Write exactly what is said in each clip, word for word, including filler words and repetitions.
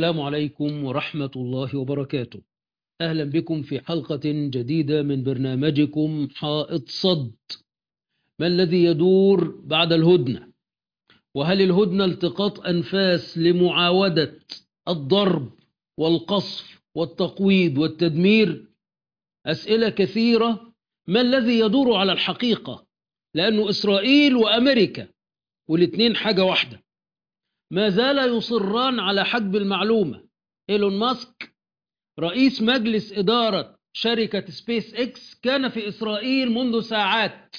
السلام عليكم ورحمة الله وبركاته. أهلا بكم في حلقة جديدة من برنامجكم حائط صد. ما الذي يدور بعد الهدنة؟ وهل الهدنة التقاط أنفاس لمعاودة الضرب والقصف والتقويض والتدمير؟ أسئلة كثيرة. ما الذي يدور على الحقيقة؟ لأنه إسرائيل وأمريكا والاثنين حاجة واحدة، ما زال يصران على حجب المعلومة. إيلون ماسك رئيس مجلس إدارة شركة سبيس إكس كان في إسرائيل منذ ساعات،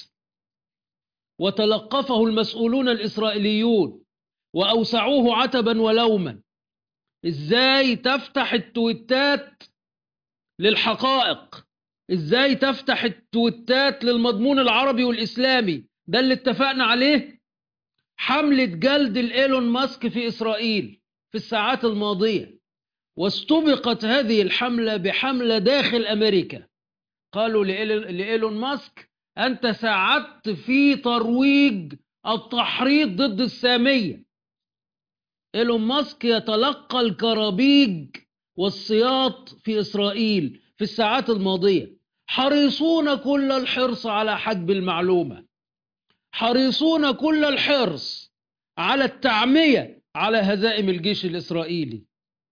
وتلقفه المسؤولون الإسرائيليون وأوسعوه عتبا ولوما. إزاي تفتح التويتات للحقائق؟ إزاي تفتح التويتات للمضمون العربي والإسلامي؟ ده اللي اتفقنا عليه. حملة جلد الإيلون ماسك في إسرائيل في الساعات الماضية، واستبقت هذه الحملة بحملة داخل أمريكا. قالوا لإيلون ماسك: أنت ساعدت في ترويج التحريض ضد السامية. إيلون ماسك يتلقى الكرابيج والسياط في إسرائيل في الساعات الماضية، حريصون كل الحرص على حجب المعلومة، حريصون كل الحرص على التعمية على هزائم الجيش الإسرائيلي.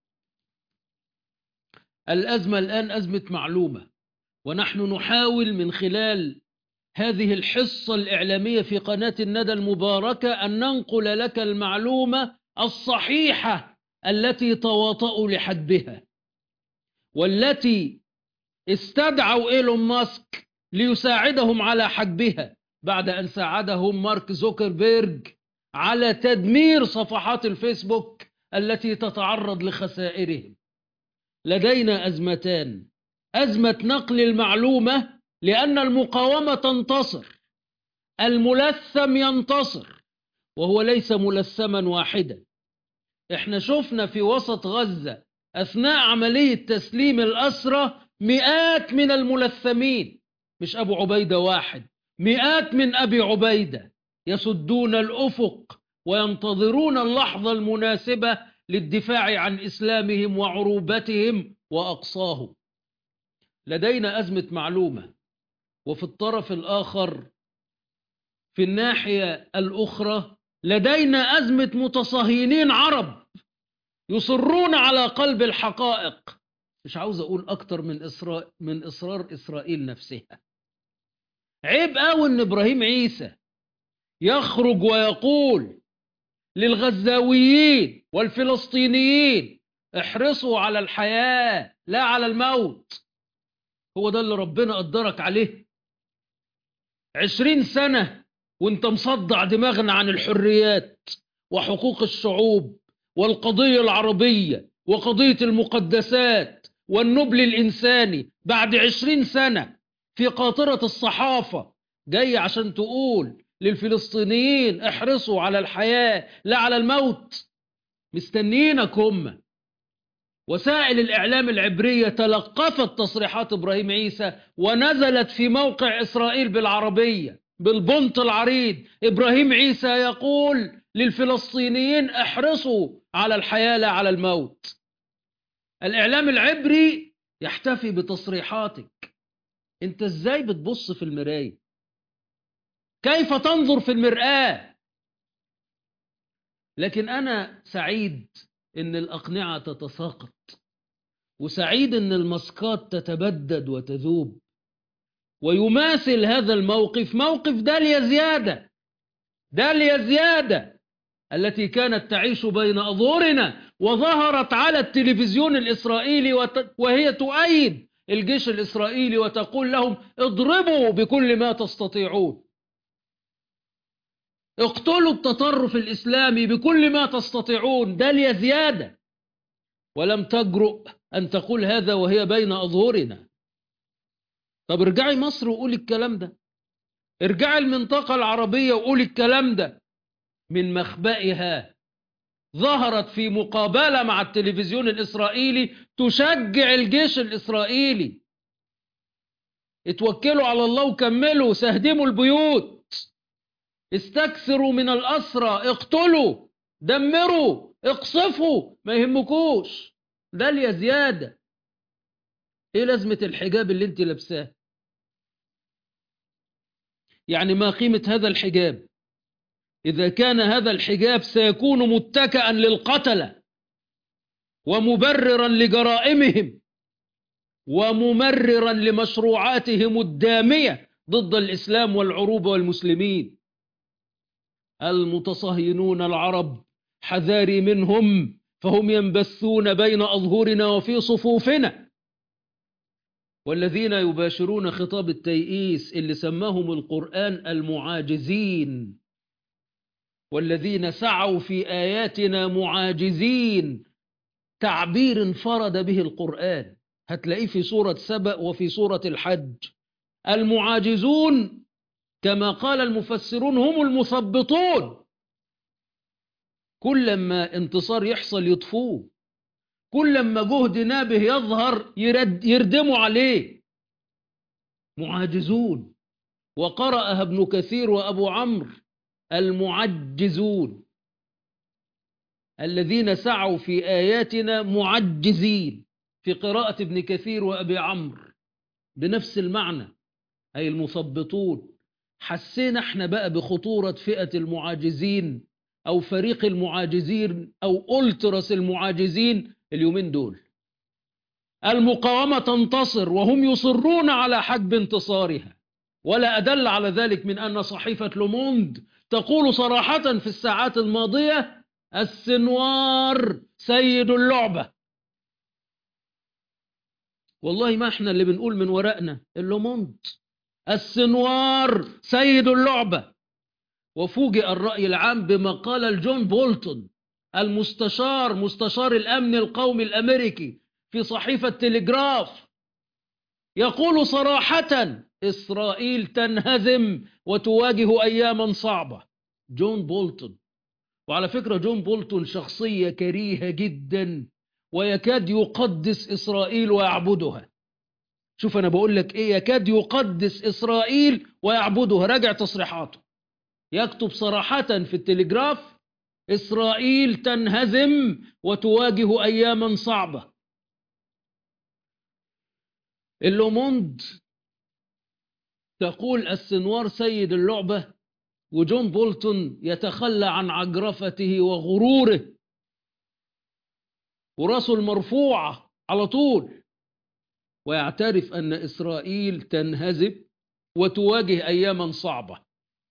الأزمة الآن أزمة معلومة، ونحن نحاول من خلال هذه الحصة الإعلامية في قناة الندى المباركة أن ننقل لك المعلومة الصحيحة التي تواطؤوا لحجبها، والتي استدعوا إيلون ماسك ليساعدهم على حجبها بعد أن ساعدهم مارك زوكربيرج على تدمير صفحات الفيسبوك التي تتعرض لخسائرهم. لدينا أزمتان: أزمة نقل المعلومة لأن المقاومة تنتصر، الملثم ينتصر، وهو ليس ملثما واحدا. احنا شفنا في وسط غزة أثناء عملية تسليم الأسرى مئات من الملثمين، مش أبو عبيدة واحد، مئات من أبي عبيدة يسدون الأفق وينتظرون اللحظة المناسبة للدفاع عن إسلامهم وعروبتهم وأقصاهم. لدينا أزمة معلومة. وفي الطرف الآخر في الناحية الأخرى لدينا أزمة متصهينين عرب يصرون على قلب الحقائق. مش عاوز أقول أكتر من إصرار, من إصرار إسرائيل نفسها. عيب قوي إن إبراهيم عيسى يخرج ويقول للغزاويين والفلسطينيين: احرصوا على الحياة لا على الموت. هو ده اللي ربنا قدرك عليه؟ عشرين سنة وانت مصدع دماغنا عن الحريات وحقوق الشعوب والقضية العربية وقضية المقدسات والنبل الإنساني. بعد عشرين سنة في قاطرة الصحافة جاي عشان تقول للفلسطينيين احرصوا على الحياة لا على الموت. مستنيينك هم. وسائل الإعلام العبرية تلقفت تصريحات إبراهيم عيسى ونزلت في موقع إسرائيل بالعربية بالبنط العريض: إبراهيم عيسى يقول للفلسطينيين احرصوا على الحياة لا على الموت. الإعلام العبري يحتفي بتصريحاتك. أنت إزاي بتبص في المراية؟ كيف تنظر في المرآة؟ لكن أنا سعيد إن الأقنعة تتساقط، وسعيد إن المسكات تتبدد وتذوب. ويماثل هذا الموقف موقف داليا زيادة، داليا زيادة التي كانت تعيش بين أظهرنا وظهرت على التلفزيون الإسرائيلي وهي تؤيد الجيش الإسرائيلي وتقول لهم: اضربوا بكل ما تستطيعون، اقتلوا التطرف الإسلامي بكل ما تستطيعون. داليا زيادة. ولم تجرؤ أن تقول هذا وهي بين أظهرنا. طب ارجعي مصر وقولي الكلام ده، ارجعي المنطقة العربية وقولي الكلام ده. من مخبئها ظهرت في مقابلة مع التلفزيون الإسرائيلي تشجع الجيش الإسرائيلي: اتوكلوا على الله وكملوا، سهدموا البيوت، استكثروا من الأسرى، اقتلوا، دمروا، اقصفوا، ما يهمكوش، ده يا زيادة. ايه لازمة الحجاب اللي انت لابساه؟ يعني ما قيمة هذا الحجاب إذا كان هذا الحجاب سيكون متكئا للقتلة ومبررا لجرائمهم وممررا لمشروعاتهم الدامية ضد الإسلام والعروبة والمسلمين. المتصهينون العرب حذاري منهم، فهم ينبثون بين أظهرنا وفي صفوفنا. والذين يباشرون خطاب التيئيس اللي سماهم القرآن المعاجزين، والذين سعوا في آياتنا معاجزين، تعبير انفرد به القرآن. هتلاقيه في سورة سبأ وفي سورة الحج. المعاجزون كما قال المفسرون هم المثبطون، كل ما انتصار يحصل يطفوه، كل ما جهد نابه يظهر يرد يردموا عليه. معاجزون. وقرأها ابن كثير وأبو عمرو المعجزون، الذين سعوا في آياتنا معجزين، في قراءة ابن كثير وأبي عمرو بنفس المعنى، أي المثبطون. حسينا احنا بقى بخطورة فئة المعاجزين أو فريق المعاجزين أو ألترس المعاجزين اليومين دول. المقاومة تنتصر وهم يصرون على حجب انتصارها. ولا أدل على ذلك من أن صحيفة لوموند تقول صراحة في الساعات الماضية: السنوار سيد اللعبة. والله ما احنا اللي بنقول من ورقنا، اللوموند. السنوار سيد اللعبة. وفوجئ الرأي العام بما قال الجون بولتون المستشار مستشار الأمن القومي الأمريكي في صحيفة تليجراف، يقول صراحة: إسرائيل تنهزم وتواجه أياما صعبة. جون بولتون. وعلى فكرة جون بولتون شخصية كريهة جدا، ويكاد يقدس إسرائيل ويعبدها. شوف أنا بقول لك إيه، يكاد يقدس إسرائيل ويعبدها. راجع تصريحاته، يكتب صراحة في التليجراف: إسرائيل تنهزم وتواجه أياما صعبة. اللوموند تقول السنوار سيد اللعبة، وجون بولتون يتخلى عن عجرفته وغروره وراسه المرفوعة على طول، ويعترف أن إسرائيل تنهزم وتواجه أياما صعبة.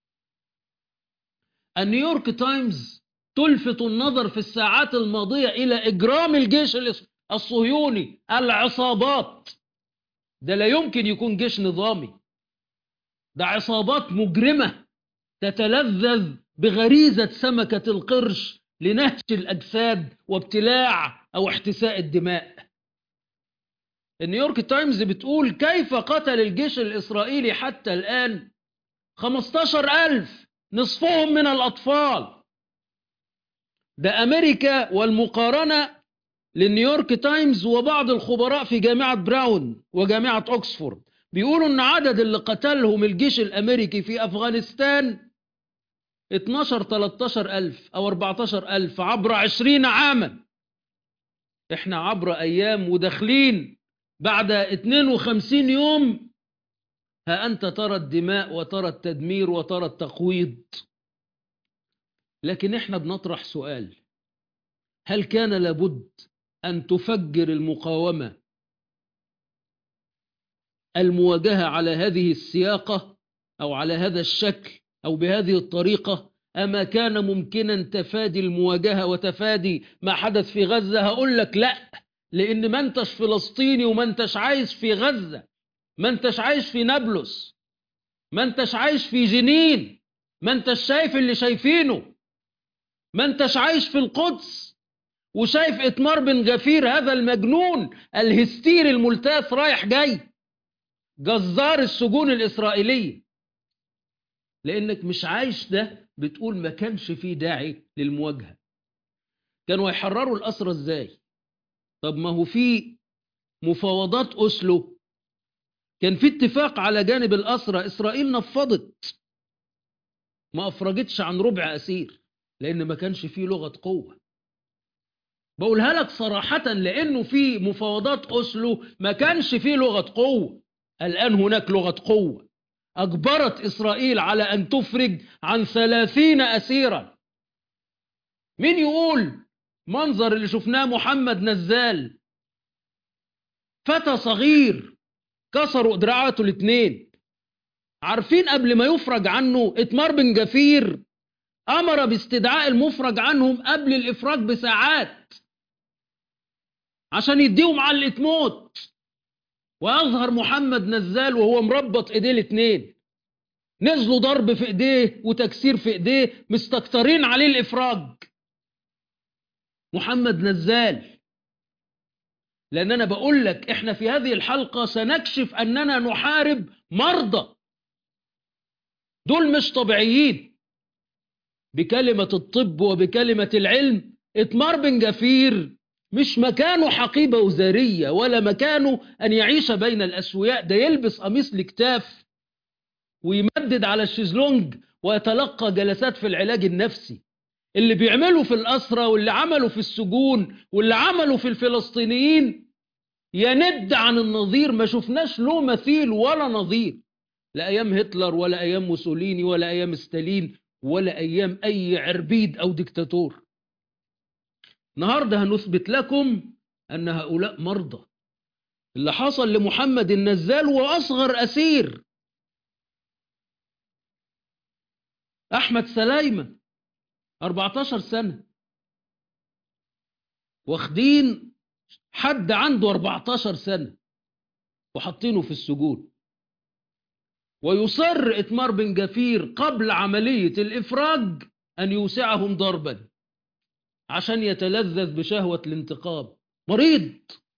النيويورك تايمز تلفت النظر في الساعات الماضية إلى إجرام الجيش الصهيوني، العصابات. ده لا يمكن يكون جيش نظامي، ده عصابات مجرمة تتلذذ بغريزة سمكة القرش لنهش الأجساد وابتلاع أو احتساء الدماء. النيويورك تايمز بتقول: كيف قتل الجيش الإسرائيلي حتى الآن خمستاشر ألف، نصفهم من الأطفال. ده أمريكا. والمقارنة للنيويورك تايمز وبعض الخبراء في جامعة براون وجامعة أكسفورد بيقولوا أن عدد اللي قتلهم الجيش الأمريكي في أفغانستان اتناشر تلتاشر ألف أو أربعتاشر ألف عبر عشرين عاما. احنا عبر أيام وداخلين بعد اتنين وخمسين يوم، ها أنت ترى الدماء وترى التدمير وترى التقويض. لكن احنا بنطرح سؤال: هل كان لابد أن تفجر المقاومة المواجهة على هذه السياقة أو على هذا الشكل أو بهذه الطريقة؟ أما كان ممكنا تفادي المواجهة وتفادي ما حدث في غزة؟ هقول لك لا، لأن ما انتش فلسطيني وما انتش عايش في غزة، ما انتش عايش في نابلس، ما انتش عايش في جنين، ما انتش شايف اللي شايفينه، ما انتش عايش في القدس وشايف إتمار بن غفير هذا المجنون الهستيري الملتاث رايح جاي جزار السجون الإسرائيلية. لأنك مش عايش ده بتقول ما كانش فيه داعي للمواجهة. كانوا يحرروا الأسرى إزاي؟ طب ما هو في مفاوضات أسلو كان في اتفاق على جانب الأسرى، إسرائيل نفضت، ما أفرجتش عن ربع أسير. لأن ما كانش فيه لغة قوة. بقولها لك صراحة، لأنه في مفاوضات أوسلو ما كانش فيه لغة قوة. الآن هناك لغة قوة أجبرت إسرائيل على أن تفرج عن ثلاثين أسيرا. مين يقول منظر اللي شفناه محمد نزال، فتى صغير كسروا دراعاته الاثنين. عارفين قبل ما يفرج عنه إتمار بن جفير أمر باستدعاء المفرج عنهم قبل الإفراج بساعات عشان يديهم علقة موت، وأظهر محمد نزال وهو مربط إيديه الاثنين. نزلوا ضرب في إيديه وتكسير في إيديه، مستكترين عليه الإفراج. محمد نزال. لأن أنا بقول لك إحنا في هذه الحلقة سنكشف أننا نحارب مرضى. دول مش طبيعيين. بكلمة الطب وبكلمة العلم، إتمار بن جفير مش مكانه حقيبة وزارية، ولا مكانه أن يعيش بين الأسوياء. ده يلبس قميص الكتاف ويمدد على الشيزلونج ويتلقى جلسات في العلاج النفسي. اللي بيعملوا في الأسرة واللي عملوا في السجون واللي عملوا في الفلسطينيين يند عن النظير. ما شفناش له مثيل ولا نظير، لا أيام هتلر ولا أيام موسوليني ولا أيام ستالين ولا أيام أي عربيد أو ديكتاتور. النهاردة هنثبت لكم أن هؤلاء مرضى. اللي حصل لمحمد النزال وأصغر أسير أحمد سلايمة أربعة عشر سنة، واخدين حد عنده أربعة عشر سنة وحطينه في السجون. ويصر إتمار بن جفير قبل عملية الإفراج أن يوسعهم ضربا عشان يتلذذ بشهوة الانتقام. مريض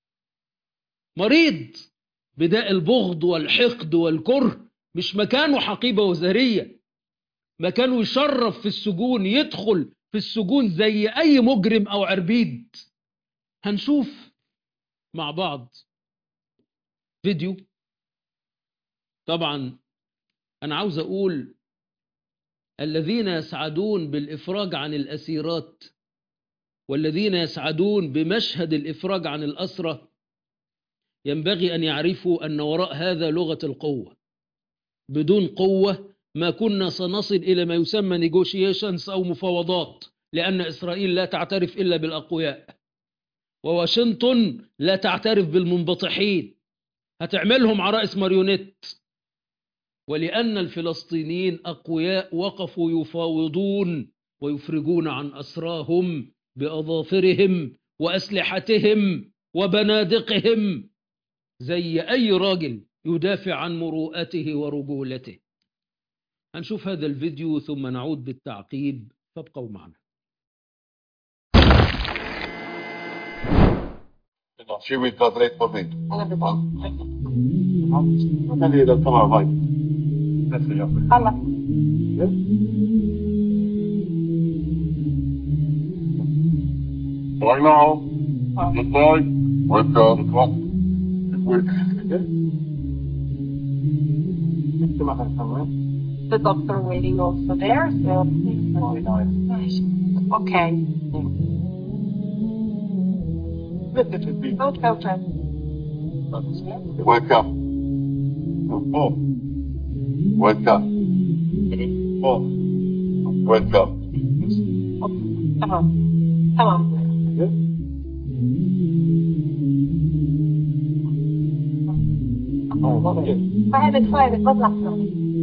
مريض بداء البغض والحقد والكره. مش مكانه حقيبة وزارية، مكانه يشرف في السجون، يدخل في السجون زي أي مجرم أو عربيد. هنشوف مع بعض فيديو. طبعا أنا عاوز أقول الذين يسعدون بالإفراج عن الأسيرات والذين يسعدون بمشهد الإفراج عن الأسرة ينبغي أن يعرفوا أن وراء هذا لغة القوة. بدون قوة ما كنا سنصل إلى ما يسمى negotiations أو مفاوضات، لأن إسرائيل لا تعترف إلا بالأقوياء، وواشنطن لا تعترف بالمنبطحين، هتعملهم عرائس ماريونيت. ولأن الفلسطينيين أقوياء وقفوا يفاوضون ويفرجون عن أسراهم بأظافرهم وأسلحتهم وبنادقهم زي أي راجل يدافع عن مروءته ورجولته. هنشوف هذا الفيديو ثم نعود بالتعقيب، فابقوا معنا. She will translate for me. خلي ده الكاميرا هاي. خلاص. Right now, the boy with the clock. The doctor waiting also there, so okay. Okay, okay. Wake up. Oh. Wake up. Oh. Wake up. تمام تمام. private private ما تلاحظوا.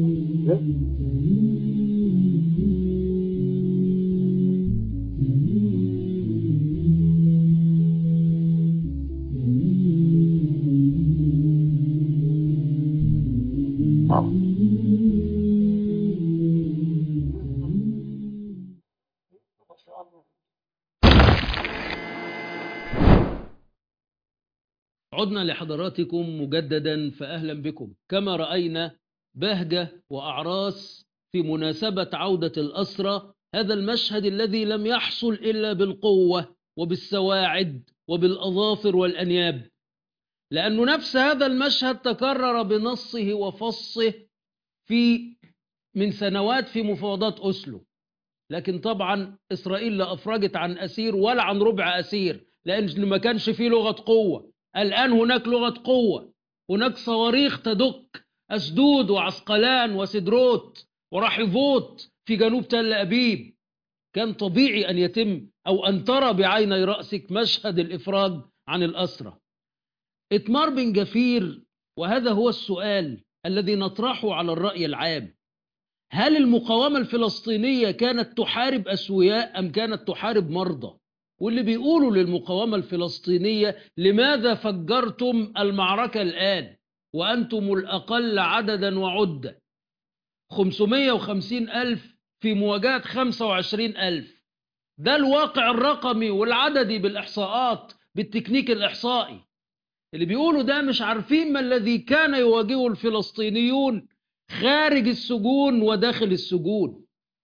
عدنا لحضراتكم مجددا، فأهلا بكم. كما رأينا بهجة وأعراس في مناسبة عودة الأسرى، هذا المشهد الذي لم يحصل إلا بالقوة وبالسواعد وبالأظافر والأنياب، لأنه نفس هذا المشهد تكرر بنصه وفصه في من سنوات في مفاوضات أوسلو. لكن طبعا إسرائيل لا أفرجت عن أسير ولا عن ربع أسير، لأن ما كانش فيه لغة قوة. الآن هناك لغة قوة، هناك صواريخ تدك أسدود وعسقلان وسدروت ورحيفوت في جنوب تل أبيب. كان طبيعي أن يتم أو أن ترى بعيني رأسك مشهد الإفراج عن الأسرى. إتمار بن جفير، وهذا هو السؤال الذي نطرحه على الرأي العام: هل المقاومة الفلسطينية كانت تحارب أسوياء أم كانت تحارب مرضى؟ واللي بيقولوا للمقاومة الفلسطينية: لماذا فجرتم المعركة الآن وأنتم الأقل عددا وعدة؟ خمسمائة وخمسين ألف في مواجهة خمسة وعشرين ألف. ده الواقع الرقمي والعددي بالإحصاءات بالتكنيك الإحصائي. اللي بيقولوا ده مش عارفين ما الذي كان يواجهه الفلسطينيون خارج السجون وداخل السجون.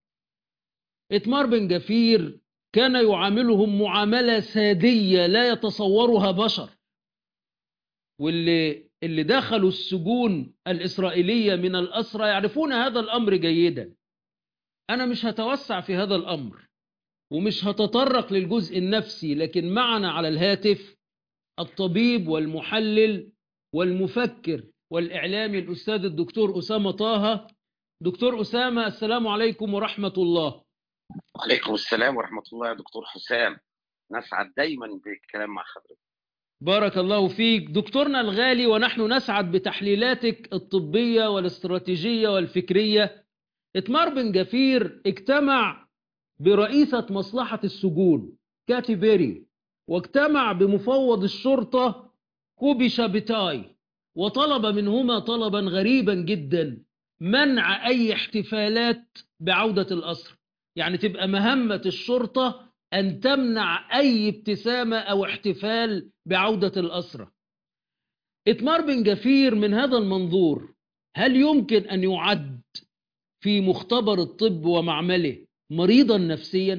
إتمار بن جفير كان يعاملهم معاملة سادية لا يتصورها بشر. واللي اللي دخلوا السجون الإسرائيلية من الأسرى يعرفون هذا الأمر جيدا. أنا مش هتوسع في هذا الأمر ومش هتطرق للجزء النفسي، لكن معنا على الهاتف الطبيب والمحلل والمفكر والإعلامي الأستاذ الدكتور أسامة طه. دكتور أسامة، السلام عليكم ورحمة الله. وعليكم السلام ورحمة الله يا دكتور حسام، نسعد دايما بالكلام مع حضرتك. بارك الله فيك دكتورنا الغالي، ونحن نسعد بتحليلاتك الطبية والاستراتيجية والفكرية. إتمار بن جفير اجتمع برئيسة مصلحة السجون كاتي بيري، واجتمع بمفوض الشرطة كوبي شابتاي، وطلب منهما طلبا غريبا جدا: منع أي احتفالات بعودة الأسرى. يعني تبقى مهمة الشرطة أن تمنع أي ابتسامة أو احتفال بعودة الأسرى. إتمار بن جفير من هذا المنظور هل يمكن أن يعد في مختبر الطب ومعمله مريضا نفسيا؟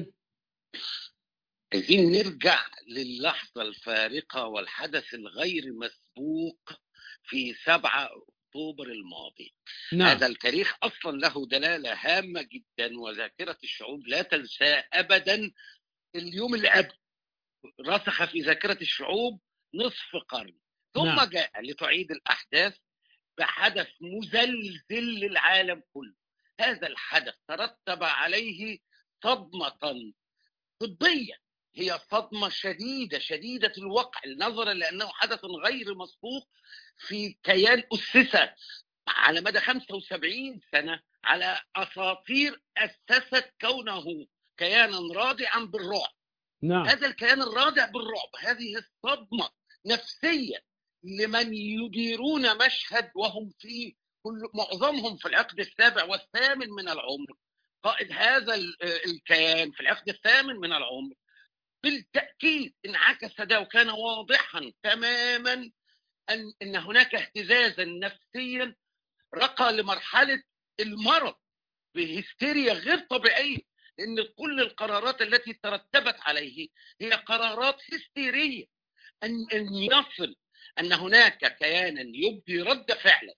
عايزين نرجع للحظة الفارقة والحدث الغير مسبوق في سبعة أكتوبر الماضي. نعم. هذا التاريخ أصلا له دلالة هامة جدا وذاكرة الشعوب لا تنساه أبدا. اليوم اللي قبل رسخ في ذاكرة الشعوب نصف قرن، ثم نعم. جاء لتعيد الأحداث بحدث مزلزل للعالم كله. هذا الحدث ترتب عليه صدمة طبية، هي صدمة شديدة شديدة الوقع نظرا لأنه حدث غير مسبوق في كيان أسس على مدى خمسة وسبعين سنة على أساطير أسست كونه كيانا رادعا بالرعب. نعم. هذا الكيان الرادع بالرعب، هذه الصدمة نفسية لمن يديرون مشهد وهم في كل معظمهم في العقد السابع والثامن من العمر. قائد هذا الكيان في العقد الثامن من العمر بالتأكيد انعكس ده، وكان واضحا تماما أن, أن هناك اهتزازا نفسيا رقى لمرحلة المرض بهستيريا غير طبيعية، لأن كل القرارات التي ترتبت عليه هي قرارات هستيرية. أن, أن يصل أن هناك كيانا يبدي رد فعلا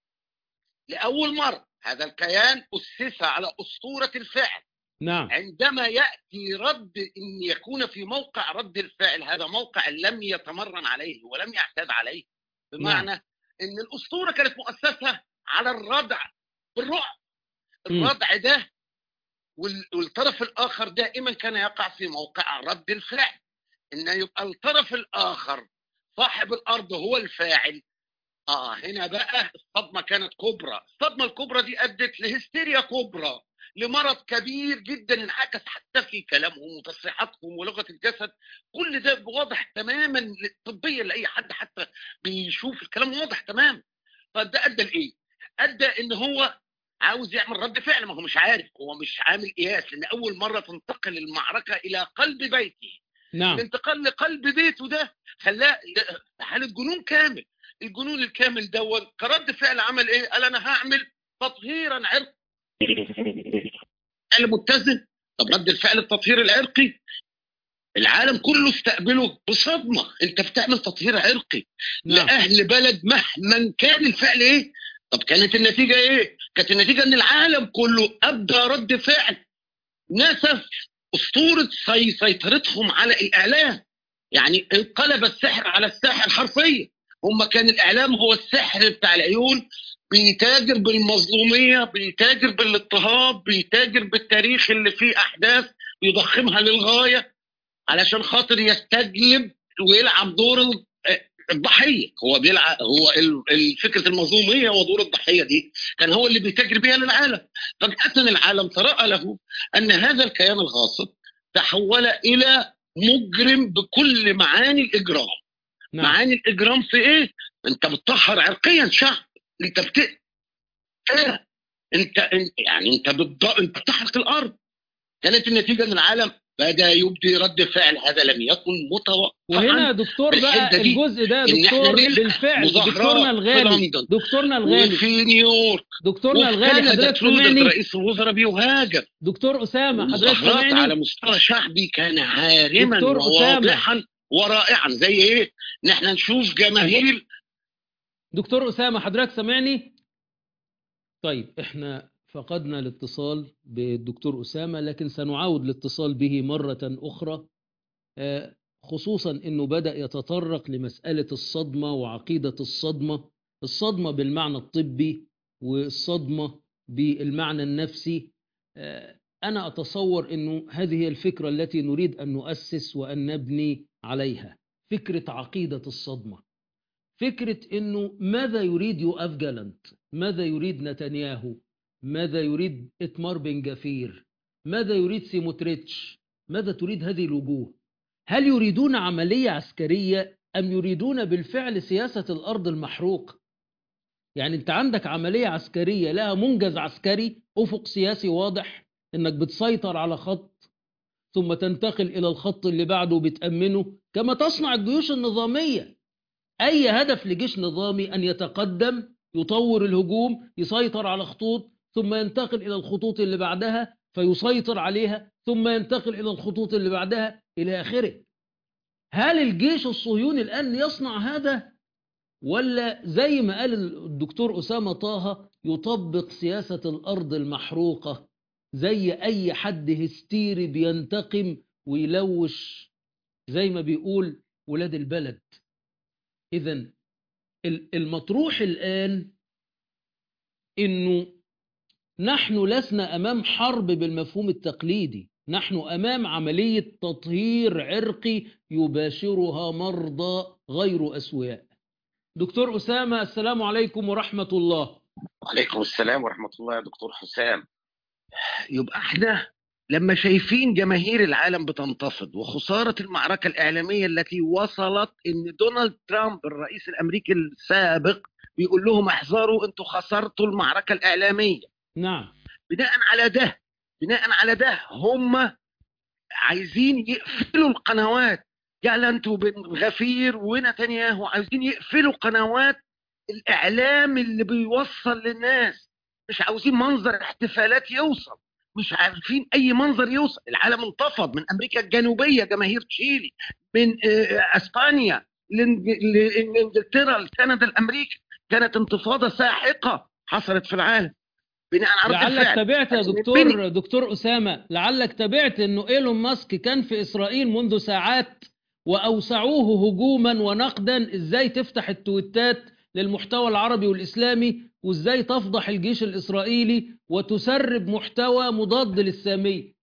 لأول مرة. هذا الكيان أسس على أسطورة الفعل. نعم. عندما يأتي رد أن يكون في موقع رد الفعل، هذا موقع لم يتمرن عليه ولم يعتاد عليه، بمعنى نعم. أن الأسطورة كانت مؤسسة على الردع بالرعب. الردع ده والطرف الآخر دائما كان يقع في موقع رد الفعل، أن يبقى الطرف الآخر صاحب الأرض هو الفاعل. آه هنا بقى الصدمة كانت كبرى. الصدمة الكبرى دي أدت لهستيريا كبرى، لمرض كبير جدا انعكس حتى في كلامهم وتصريحاتهم ولغة الجسد. كل ده واضح تماما طبيا لأي حد حتى بيشوف الكلام واضح تماما. فده أدى لإيه؟ أدى إن هو عاوز يعمل رد فعل، ما هو مش عارف، هو مش عامل قياس، لأن أول مرة تنتقل المعركة إلى قلب بيته. نعم. الانتقال لقلب بيته ده خلاه حالة جنون كامل. الجنون الكامل دوت كرد فعل عمل ايه؟ قال انا هعمل تطهيرا عرقي. فعل متزن. طب رد الفعل التطهير العرقي العالم كله استقبله بصدمة. انت بتعمل تطهير عرقي نعم. لأهل بلد مهما كان الفعل ايه؟ طب كانت النتيجة ايه؟ كانت النتيجة ان العالم كله ابدى رد فعل نسف أسطورة سي- سيطرتهم على الإعلام. يعني انقلب السحر على الساحر حرفيا. هم كان الإعلام هو السحر بتاع العيون، بيتاجر بالمظلومية، بيتاجر بالاضطهاد، بيتاجر بالتاريخ اللي فيه أحداث بيضخمها للغاية علشان خاطر يستجلب ويلعب دور ال- الضحية. هو بيلعب هو ال- ال- فكرة المظلومية ودور الضحية دي كان هو اللي بيتاجر بيها للعالم. فجأة العالم ترأى له أن هذا الكيان الغاصب تحول إلى مجرم بكل معاني الإجرام. نعم. معاني الإجرام في إيه؟ أنت بتطهر عرقيا شعب، أنت بت إيه؟ أنت أنت- يعني أنت بتض... أنت بتحرق الأرض. كانت النتيجة أن العالم بدأ يبدي رد فعل هذا لم يكن متوقعا. وهنا يا دكتور بالحدة بقى دي الجزء ده يا إن إحنا دكتور نلقى بالفعل دكتورنا مظاهرات في الغالي لندن دكتورنا الغالي وفي نيويورك دكتورنا وفي الغالي كندا، حضرتك ترودو سامعني؟ رئيس الوزراء بيهاجم. دكتور أسامة حضرتك مظاهرات على سامعني؟ مستوى شعبي كان عارما دكتور أسامة وواضحا ورائعا. زي ايه؟ ان احنا نشوف جماهير. دكتور أسامة حضرتك سامعني؟ طيب احنا فقدنا الاتصال بالدكتور أسامة، لكن سنعاود الاتصال به مرة أخرى، آه، خصوصا أنه بدأ يتطرق لمسألة الصدمة وعقيدة الصدمة، الصدمة بالمعنى الطبي والصدمة بالمعنى النفسي. آه، أنا أتصور أنه هذه هي الفكرة التي نريد أن نؤسس وأن نبني عليها، فكرة عقيدة الصدمة، فكرة أنه ماذا يريد يؤاف جالنت، ماذا يريد نتنياهو، ماذا يريد إتمار بن جفير، ماذا يريد سيموتريتش، ماذا تريد هذه الوجوه؟ هل يريدون عملية عسكرية أم يريدون بالفعل سياسة الأرض المحروق؟ يعني أنت عندك عملية عسكرية لها منجز عسكري، أفق سياسي واضح أنك بتسيطر على خط ثم تنتقل إلى الخط اللي بعده بتأمنه كما تصنع الجيوش النظامية. أي هدف لجيش نظامي أن يتقدم، يطور الهجوم، يسيطر على خطوط ثم ينتقل إلى الخطوط اللي بعدها فيسيطر عليها ثم ينتقل إلى الخطوط اللي بعدها إلى آخره. هل الجيش الصهيوني الآن يصنع هذا؟ ولا زي ما قال الدكتور أسامة طه يطبق سياسة الأرض المحروقة زي أي حد هستيري بينتقم ويلوش زي ما بيقول ولاد البلد؟ إذن المطروح الآن إنه نحن لسنا أمام حرب بالمفهوم التقليدي، نحن أمام عملية تطهير عرقي يباشرها مرضى غير أسوياء. دكتور أسامة السلام عليكم ورحمة الله. وعليكم السلام ورحمة الله يا دكتور حسام. يبقى احنا لما شايفين جماهير العالم بتنتفض وخسارة المعركة الإعلامية التي وصلت إن دونالد ترامب الرئيس الأمريكي السابق بيقول لهم احذروا انتوا خسرتوا المعركة الإعلامية. نعم. بناء على ده بناء على ده هم عايزين يقفلوا القنوات. جالنت وبن غفير ونتنياهو عايزين يقفلوا قنوات الإعلام اللي بيوصل للناس. مش عاوزين منظر احتفالات يوصل، مش عارفين أي منظر يوصل. العالم انتفض من أمريكا الجنوبية، جماهير تشيلي، من أسبانيا لإنجلترا لكندا لأمريكا. كانت انتفاضة ساحقة حصلت في العالم بناء على رد لعلك الفعل. تابعت يا دكتور دكتور أسامة، لعلك تابعت أنه إيلون ماسك كان في إسرائيل منذ ساعات وأوسعوه هجوما ونقدا إزاي تفتح التويتات للمحتوى العربي والإسلامي وإزاي تفضح الجيش الإسرائيلي وتسرب محتوى مضاد للسامية.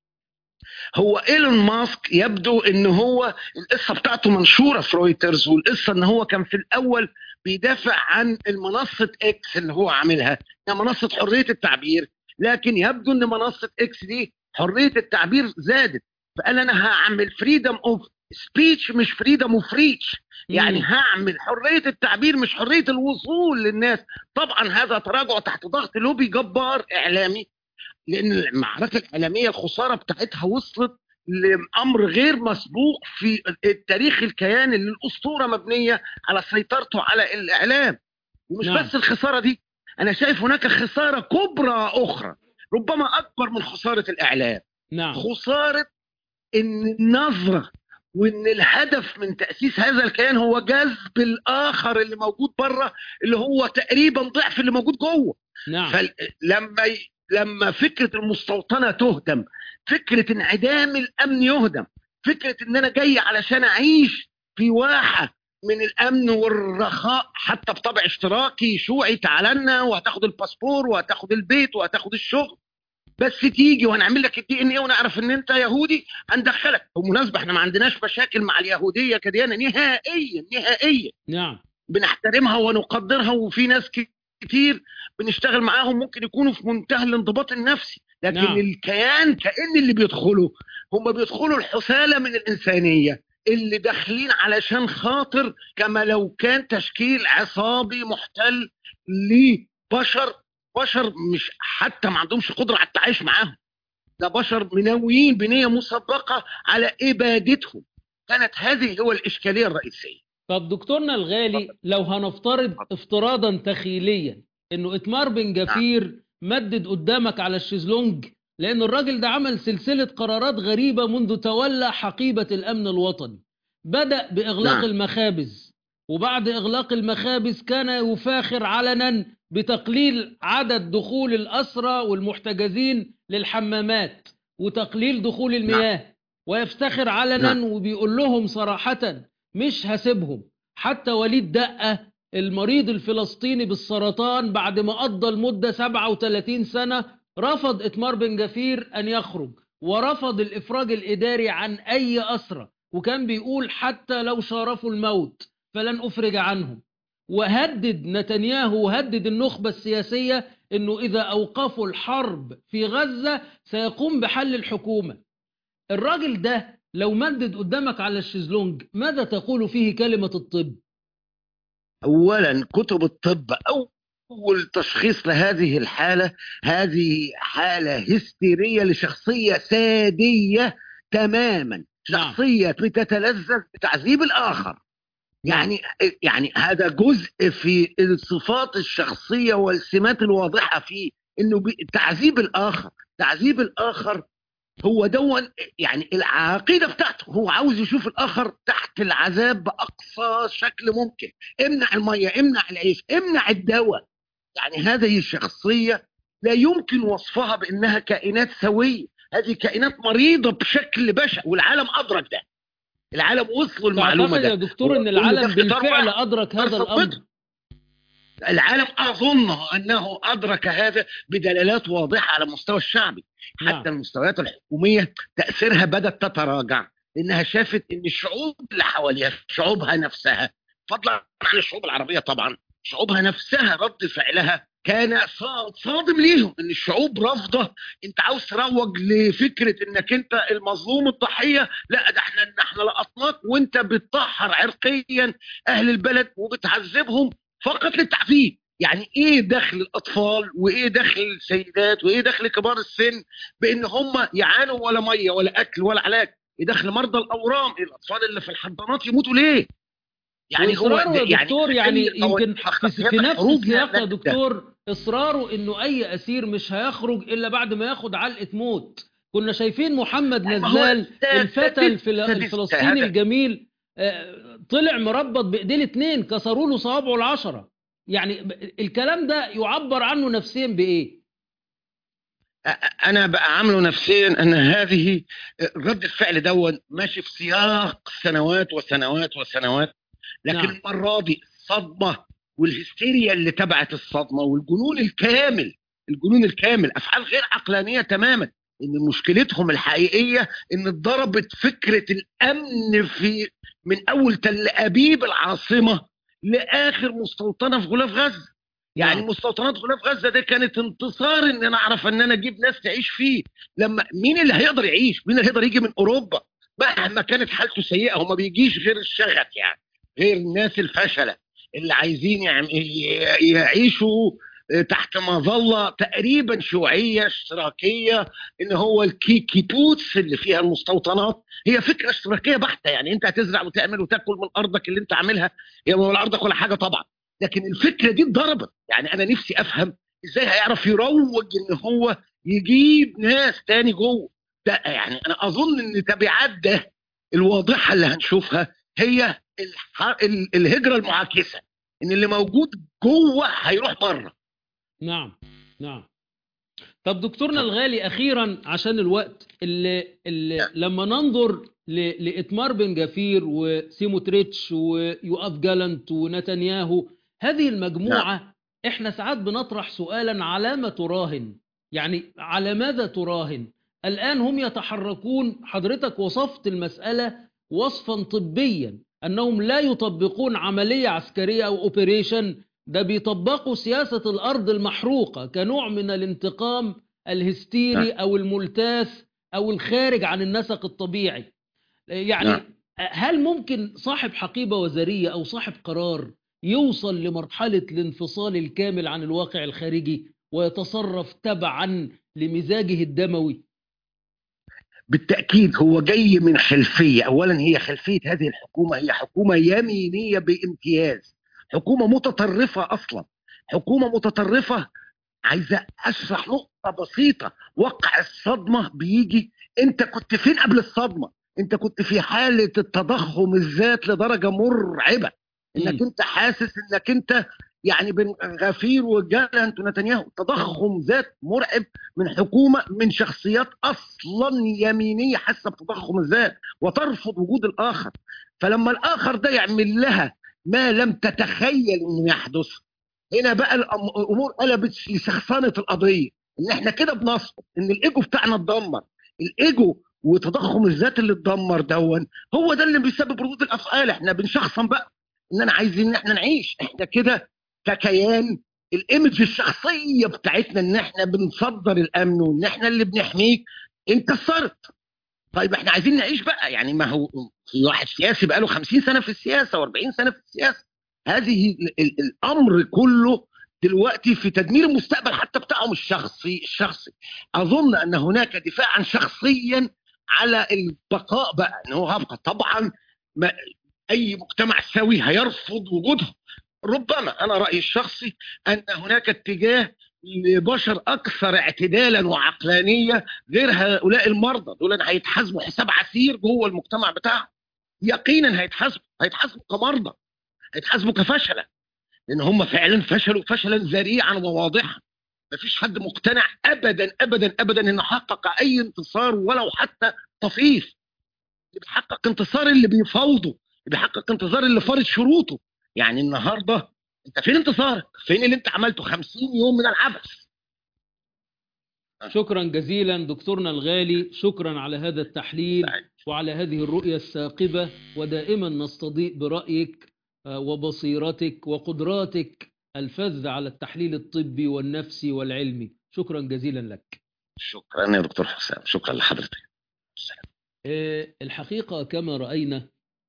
هو إيلون ماسك يبدو ان هو القصة بتاعته منشورة في رويترز، والقصة ان هو كان في الأول بيدافع عن المنصة اكس اللي هو عاملها، منصة حرية التعبير، لكن يبدو ان منصة اكس دي حرية التعبير زادت، فقال انا هعمل فريدم اوف سبيتش مش فريدم اوف ريتش. يعني هعمل حرية التعبير مش حرية الوصول للناس. طبعا هذا تراجع تحت ضغط لوبي جبار إعلامي، لأن المعركة الإعلامية الخسارة بتاعتها وصلت لأمر غير مسبوق في التاريخ الكياني اللي الأسطورة مبنية على سيطرته على الإعلام. ومش نعم. بس الخسارة دي، أنا شايف هناك خسارة كبرى أخرى ربما أكبر من خسارة الإعلام. نعم. خسارة إن النظرة وإن الهدف من تأسيس هذا الكيان هو جذب الآخر اللي موجود بره، اللي هو تقريبا ضعف اللي موجود جوه. نعم. فلما ي... لما فكرة المستوطنة تهدم، فكره انعدام الامن يهدم، فكره ان انا جاي علشان اعيش في واحه من الامن والرخاء حتى بطبع اشتراكي شيوعي، تعال لنا وهتاخد الباسبور وهتاخد البيت وهتاخد الشغل، بس تيجي وهنعمل لك الدي ان ايه ونعرف ان انت يهودي هندخلك. بالمناسبه احنا ما عندناش مشاكل مع اليهوديه كديانه نهائيا نهائيا، نعم بنحترمها ونقدرها، وفي ناس كتير بنشتغل معاهم ممكن يكونوا في منتهى الانضباط النفسي، لكن نعم. الكيان كأن اللي بيدخلوا هم بيدخلوا الحثالة من الإنسانية، اللي داخلين علشان خاطر كما لو كان تشكيل عصابي محتل لبشر، بشر مش حتى ما عندهمش قدرة على التعايش معاهم، ده بشر منويين بنية مسبقة على إبادتهم. كانت هذه هو الإشكالية الرئيسية. طب دكتورنا الغالي، لو هنفترض افتراضا تخيليا انه اتمار بن جفير مدد قدامك على الشيزلونج، لان الراجل ده عمل سلسلة قرارات غريبة منذ تولى حقيبة الامن الوطني. بدأ باغلاق نعم. المخابز، وبعد اغلاق المخابز كان يفاخر علنا بتقليل عدد دخول الاسرى والمحتجزين للحمامات وتقليل دخول المياه. نعم. ويفتخر علنا. نعم. وبيقول لهم صراحة مش هسيبهم. حتى وليد دقة المريض الفلسطيني بالسرطان بعد ما قضى المدة سبعة وثلاثين سنة رفض اتمار بن جفير أن يخرج، ورفض الإفراج الإداري عن أي أسرى، وكان بيقول حتى لو شارفوا الموت فلن أفرج عنهم. وهدد نتنياهو وهدد النخبة السياسية أنه إذا أوقفوا الحرب في غزة سيقوم بحل الحكومة. الراجل ده لو مدد قدامك على الشيزلونج ماذا تقول فيه كلمة الطب؟ أولا كتب الطب أول تشخيص لهذه الحالة، هذه حالة هستيرية لشخصية سادية تماما، شخصية نعم. بتتلذذ بتعذيب الآخر. يعني يعني هذا جزء في الصفات الشخصية والسمات الواضحة فيه، إنه تعذيب الآخر، تعذيب الآخر هو دون يعني العقيدة بتاعته، هو عاوز يشوف الآخر تحت العذاب بأقصى شكل ممكن. امنع المية، امنع العيش، امنع الدواء. يعني هذه الشخصية لا يمكن وصفها بأنها كائنات سوية، هذه كائنات مريضة بشكل بشع، والعالم أدرك ده، العالم وصلوا المعلومة ده. تعتقد يا دكتور أن العالم بالفعل أدرك هذا الأمر؟ العالم أظن أنه أدرك هذا بدلالات واضحة على مستوى الشعبي. حتى نعم. المستويات الحكومية تأثيرها بدأت تتراجع، لأنها شافت أن الشعوب اللي حواليها، شعوبها نفسها، فضلا عن الشعوب العربية طبعا، شعوبها نفسها رد فعلها كان صادم ليهم، ان الشعوب رافضه. انت عاوز تروج لفكره انك انت المظلوم الضحيه، لا ده احنا احنا لقطناك وانت بتطهر عرقيا اهل البلد وبتعذبهم فقط للتعذيب. يعني ايه دخل الاطفال وايه دخل السيدات وايه دخل كبار السن بان هم يعانوا ولا ميه ولا اكل ولا علاج؟ ايه دخل مرضى الاورام؟ الاطفال اللي في الحضانات يموتوا ليه؟ يعني هو يا دكتور يعني, يعني يمكن في, في نفس السياق يا دكتور اصراره انه اي اسير مش هيخرج الا بعد ما ياخد علقه موت. كنا شايفين محمد يعني نزال الفتى الفلسطيني الجميل طلع مربط بايديه الاثنين كسروا له صوابعه العشره. يعني الكلام ده يعبر عنه نفسيا بايه؟ انا بقى عامله نفسيا ان هذه رد الفعل دون ماشي في سياق سنوات وسنوات وسنوات، لكن نعم. المرة دي الصدمة والهستيريا اللي تبعت الصدمة والجنون الكامل، الجنون الكامل، أفعال غير عقلانية تماما. إن مشكلتهم الحقيقية إن اتضربت فكرة الأمن في من أول تل أبيب العاصمة لآخر مستوطنة في غلاف غزة. يعني نعم. مستوطنات غلاف غزة دي كانت انتصار إن أنا أعرف إن أنا أجيب ناس تعيش فيه. لما مين اللي هيقدر يعيش؟ مين اللي هيقدر يجي من أوروبا مهما كانت حالته سيئة؟ هو ما بيجيش غير الشغف، يعني غير الناس الفشلة اللي عايزين يعيشوا تحت مظلة تقريبا شيوعية اشتراكية، ان هو الكيكيبوتس اللي فيها المستوطنات هي فكرة اشتراكية بحتة. يعني انت هتزرع وتعمل وتاكل من ارضك اللي انت عاملها، هي من ارضك ولا حاجة طبعا، لكن الفكرة دي اتضربت. يعني انا نفسي افهم ازاي هيعرف يروج ان هو يجيب ناس تاني جوه ده. يعني انا اظن ان تبعات ده الواضحة اللي هنشوفها هي الهجرة المعاكسة، ان اللي موجود جوه هيروح بره. نعم نعم. طب دكتورنا الغالي أخيرا عشان الوقت، اللي اللي لما ننظر ل- لإتمار بن جفير وسيموتريتش ويوآف جالنت ونتنياهو، هذه نعم. المجموعة احنا ساعات بنطرح سؤالا: على ما تراهن؟ يعني على ماذا تراهن؟ الآن هم يتحركون، حضرتك وصفت المسألة وصفا طبيا أنهم لا يطبقون عملية عسكرية أو أوبريشن، ده بيطبقوا سياسة الأرض المحروقة كنوع من الانتقام الهستيري نعم. أو الملتاث أو الخارج عن النسق الطبيعي. يعني نعم. هل ممكن صاحب حقيبة وزرية أو صاحب قرار يوصل لمرحلة الانفصال الكامل عن الواقع الخارجي ويتصرف تبعا لمزاجه الدموي؟ بالتأكيد هو جاي من خلفية، أولا هي خلفية هذه الحكومة هي حكومة يمينية بامتياز، حكومة متطرفة أصلا، حكومة متطرفة. عايزة أشرح نقطة بسيطة. وقع الصدمة بيجي، أنت كنت فين قبل الصدمة؟ أنت كنت في حالة التضخم الذات لدرجة مرعبة، إنك مم. أنت حاسس إنك أنت يعني بن غفير وجالنت ونتنياهو، تضخم ذات مرعب من حكومة من شخصيات أصلا يمينية حاسة بتضخم الذات وترفض وجود الآخر. فلما الآخر ده يعمل لها ما لم تتخيل إنه يحدث، هنا بقى الأم- الامور قلبت لشخصنه القضيه، ان احنا كده بنسقط، ان الايجو بتاعنا اتدمر. الايجو وتضخم الذات اللي اتدمر دون هو ده اللي بيسبب ردود الافعال. احنا بنشخصن بقى ان انا عايزين ان احنا نعيش، احنا كده ككيان الايمج الشخصيه بتاعتنا ان احنا بنصدر الامن وان احنا اللي بنحميك انكسرت. طيب احنا عايزين نعيش بقى، يعني ما هو في واحد سياسي بقى له خمسين سنه في السياسه و40 سنه في السياسه، هذه ال ال الامر كله دلوقتي في تدمير المستقبل حتى بتاعهم الشخصي الشخصي. اظن ان هناك دفاعا شخصيا على البقاء بقى، ان هو هبقى طبعا. ما اي مجتمع سوي هيرفض وجودهم. ربما انا رايي الشخصي ان هناك اتجاه لبشر اكثر اعتدالا وعقلانيه غير هؤلاء المرضى دول، هيتحاسبوا حساب عسير جوه المجتمع بتاعهم. يقينا هيتحاسبوا هيتحاسبوا كمرضى، هيتحاسبوا كفشله، لان هم فعلا فشلوا فشلا ذريعا وواضحا. مفيش حد مقتنع ابدا ابدا ابدا انه حقق اي انتصار ولو حتى طفيف. اللي بيحقق انتصار اللي بيفاوضه، اللي بيحقق انتصار اللي فارض شروطه. يعني النهارده انت فين انتصارك؟ فين اللي انت عملته خمسين يوم من العبث؟ شكرا جزيلا دكتورنا الغالي، شكرا على هذا التحليل وعلى هذه الرؤية الثاقبة، ودائما نستضيء برأيك وبصيرتك وقدراتك الفذة على التحليل الطبي والنفسي والعلمي. شكرا جزيلا لك. شكرا يا دكتور حسام، شكرا لحضرتك. الحقيقة كما رأينا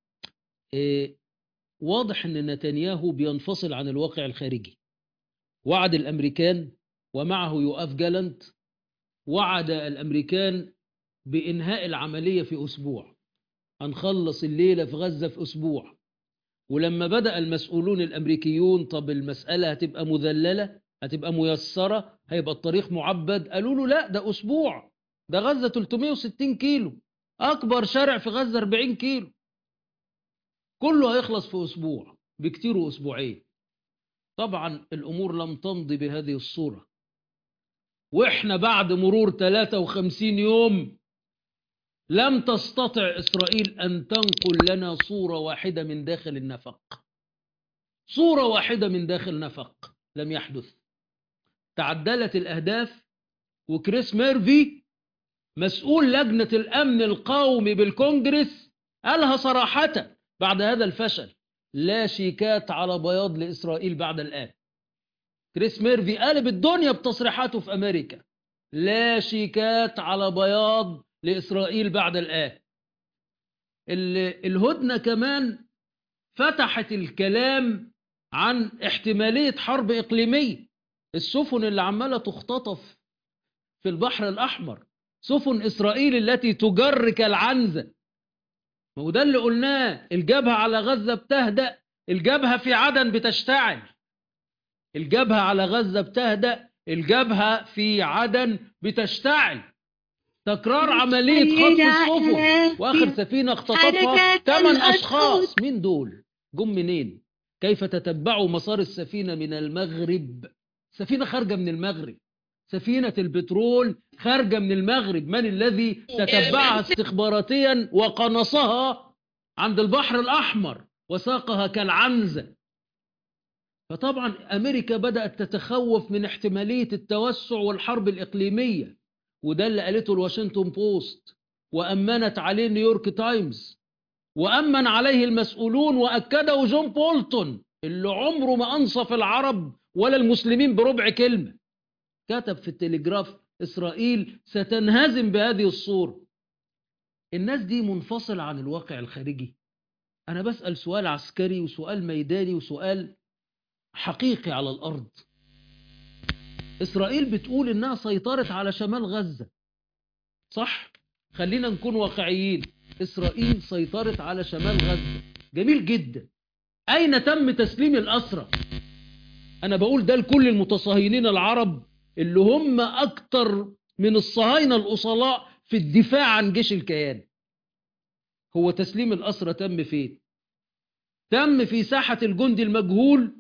واضح أن نتنياهو بينفصل عن الواقع الخارجي. وعد الأمريكان ومعه يوآف جالنت، وعد الأمريكان بإنهاء العملية في أسبوع، هنخلص الليلة في غزة في أسبوع. ولما بدأ المسؤولون الأمريكيون طب المسألة هتبقى مذللة، هتبقى ميسرة، هيبقى الطريق معبد، قالوا له لا، ده أسبوع، ده غزة ثلاثمائة وستين كيلو، أكبر شارع في غزة أربعين كيلو، كله هيخلص في أسبوع بكتير أسبوعين. طبعا الأمور لم تمضي بهذه الصورة، وإحنا بعد مرور ثلاثة وخمسين يوم لم تستطع إسرائيل أن تنقل لنا صورة واحدة من داخل النفق. صورة واحدة من داخل نفق لم يحدث. تعدلت الأهداف، وكريس ميرفي مسؤول لجنة الأمن القومي بالكونجرس قالها صراحة بعد هذا الفشل: لا شيكات على بياض لإسرائيل بعد الآن. كريس ميرفي قالب الدنيا بتصريحاته في أمريكا: لا شيكات على بياض لإسرائيل بعد الآن. الهدنة كمان فتحت الكلام عن احتمالية حرب إقليمية. السفن اللي عمالة تختطف في البحر الأحمر سفن إسرائيل التي تجر كالعنزة، وده اللي قلناه. الجبهة على غزة بتهدأ، الجبهة في عدن بتشتعل. الجبهة على غزة بتهدأ، الجبهة في عدن بتشتعل. تكرار عملية خطف السفن، واخر سفينة اختطفها ثمان اشخاص. مين دول؟ جم منين؟ كيف تتبعوا مسار السفينة من المغرب؟ سفينة خارجة من المغرب سفينة البترول خارجة من المغرب، من الذي تتبعها استخباراتيا وقنصها عند البحر الأحمر وساقها كالعنزة؟ فطبعا أمريكا بدأت تتخوف من احتمالية التوسع والحرب الإقليمية، وده اللي قالته الواشنطن بوست، وأمنت عليه نيويورك تايمز، وأمن عليه المسؤولون، وأكده جون بولتون اللي عمره ما أنصف العرب ولا المسلمين بربع كلمة. كتب في التليجراف: إسرائيل ستنهزم بهذه الصورة. الناس دي منفصلة عن الواقع الخارجي. أنا بسأل سؤال عسكري وسؤال ميداني وسؤال حقيقي على الأرض. إسرائيل بتقول إنها سيطرت على شمال غزة، صح؟ خلينا نكون واقعيين. إسرائيل سيطرت على شمال غزة، جميل جدا. أين تم تسليم الأسرى؟ أنا بقول ده لكل المتصهينين العرب اللي هم أكتر من الصهاينة الأصلاء في الدفاع عن جيش الكيان. هو تسليم الأسرى تم فين؟ تم في ساحة الجندي المجهول،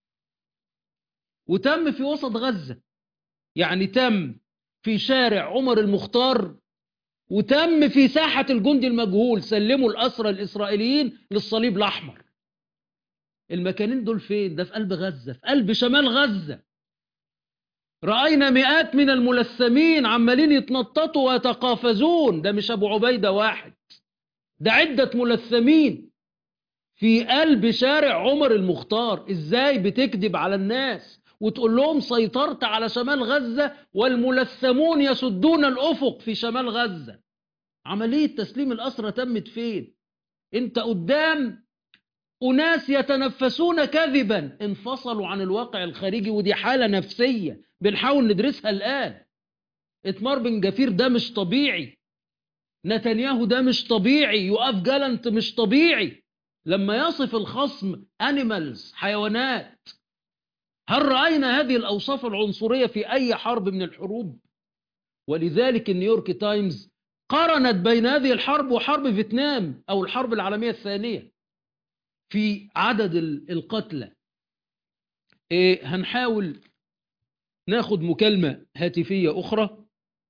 وتم في وسط غزة. يعني تم في شارع عمر المختار، وتم في ساحة الجندي المجهول. سلموا الأسرى الإسرائيليين للصليب الأحمر. المكانين دول فين؟ ده في قلب غزة، في قلب شمال غزة. رأينا مئات من الملثمين عمالين يتنططوا ويتقافزون. ده مش أبو عبيدة واحد، ده عدة ملثمين في قلب شارع عمر المختار. إزاي بتكذب على الناس وتقول لهم سيطرت على شمال غزة والملثمون يسدون الأفق في شمال غزة؟ عملية تسليم الأسرى تمت فين؟ انت قدام أناس يتنفسون كذبا، انفصلوا عن الواقع الخارجي، ودي حالة نفسية بنحاول ندرسها الآن. إتمار بن جفير ده مش طبيعي، نتنياهو ده مش طبيعي، يوقف جالنت مش طبيعي لما يصف الخصم animals، حيوانات. هل رأينا هذه الأوصاف العنصرية في أي حرب من الحروب؟ ولذلك النيويورك تايمز قارنت بين هذه الحرب وحرب فيتنام أو الحرب العالمية الثانية في عدد القتلى. إيه، هنحاول ناخد مكالمة هاتفية أخرى،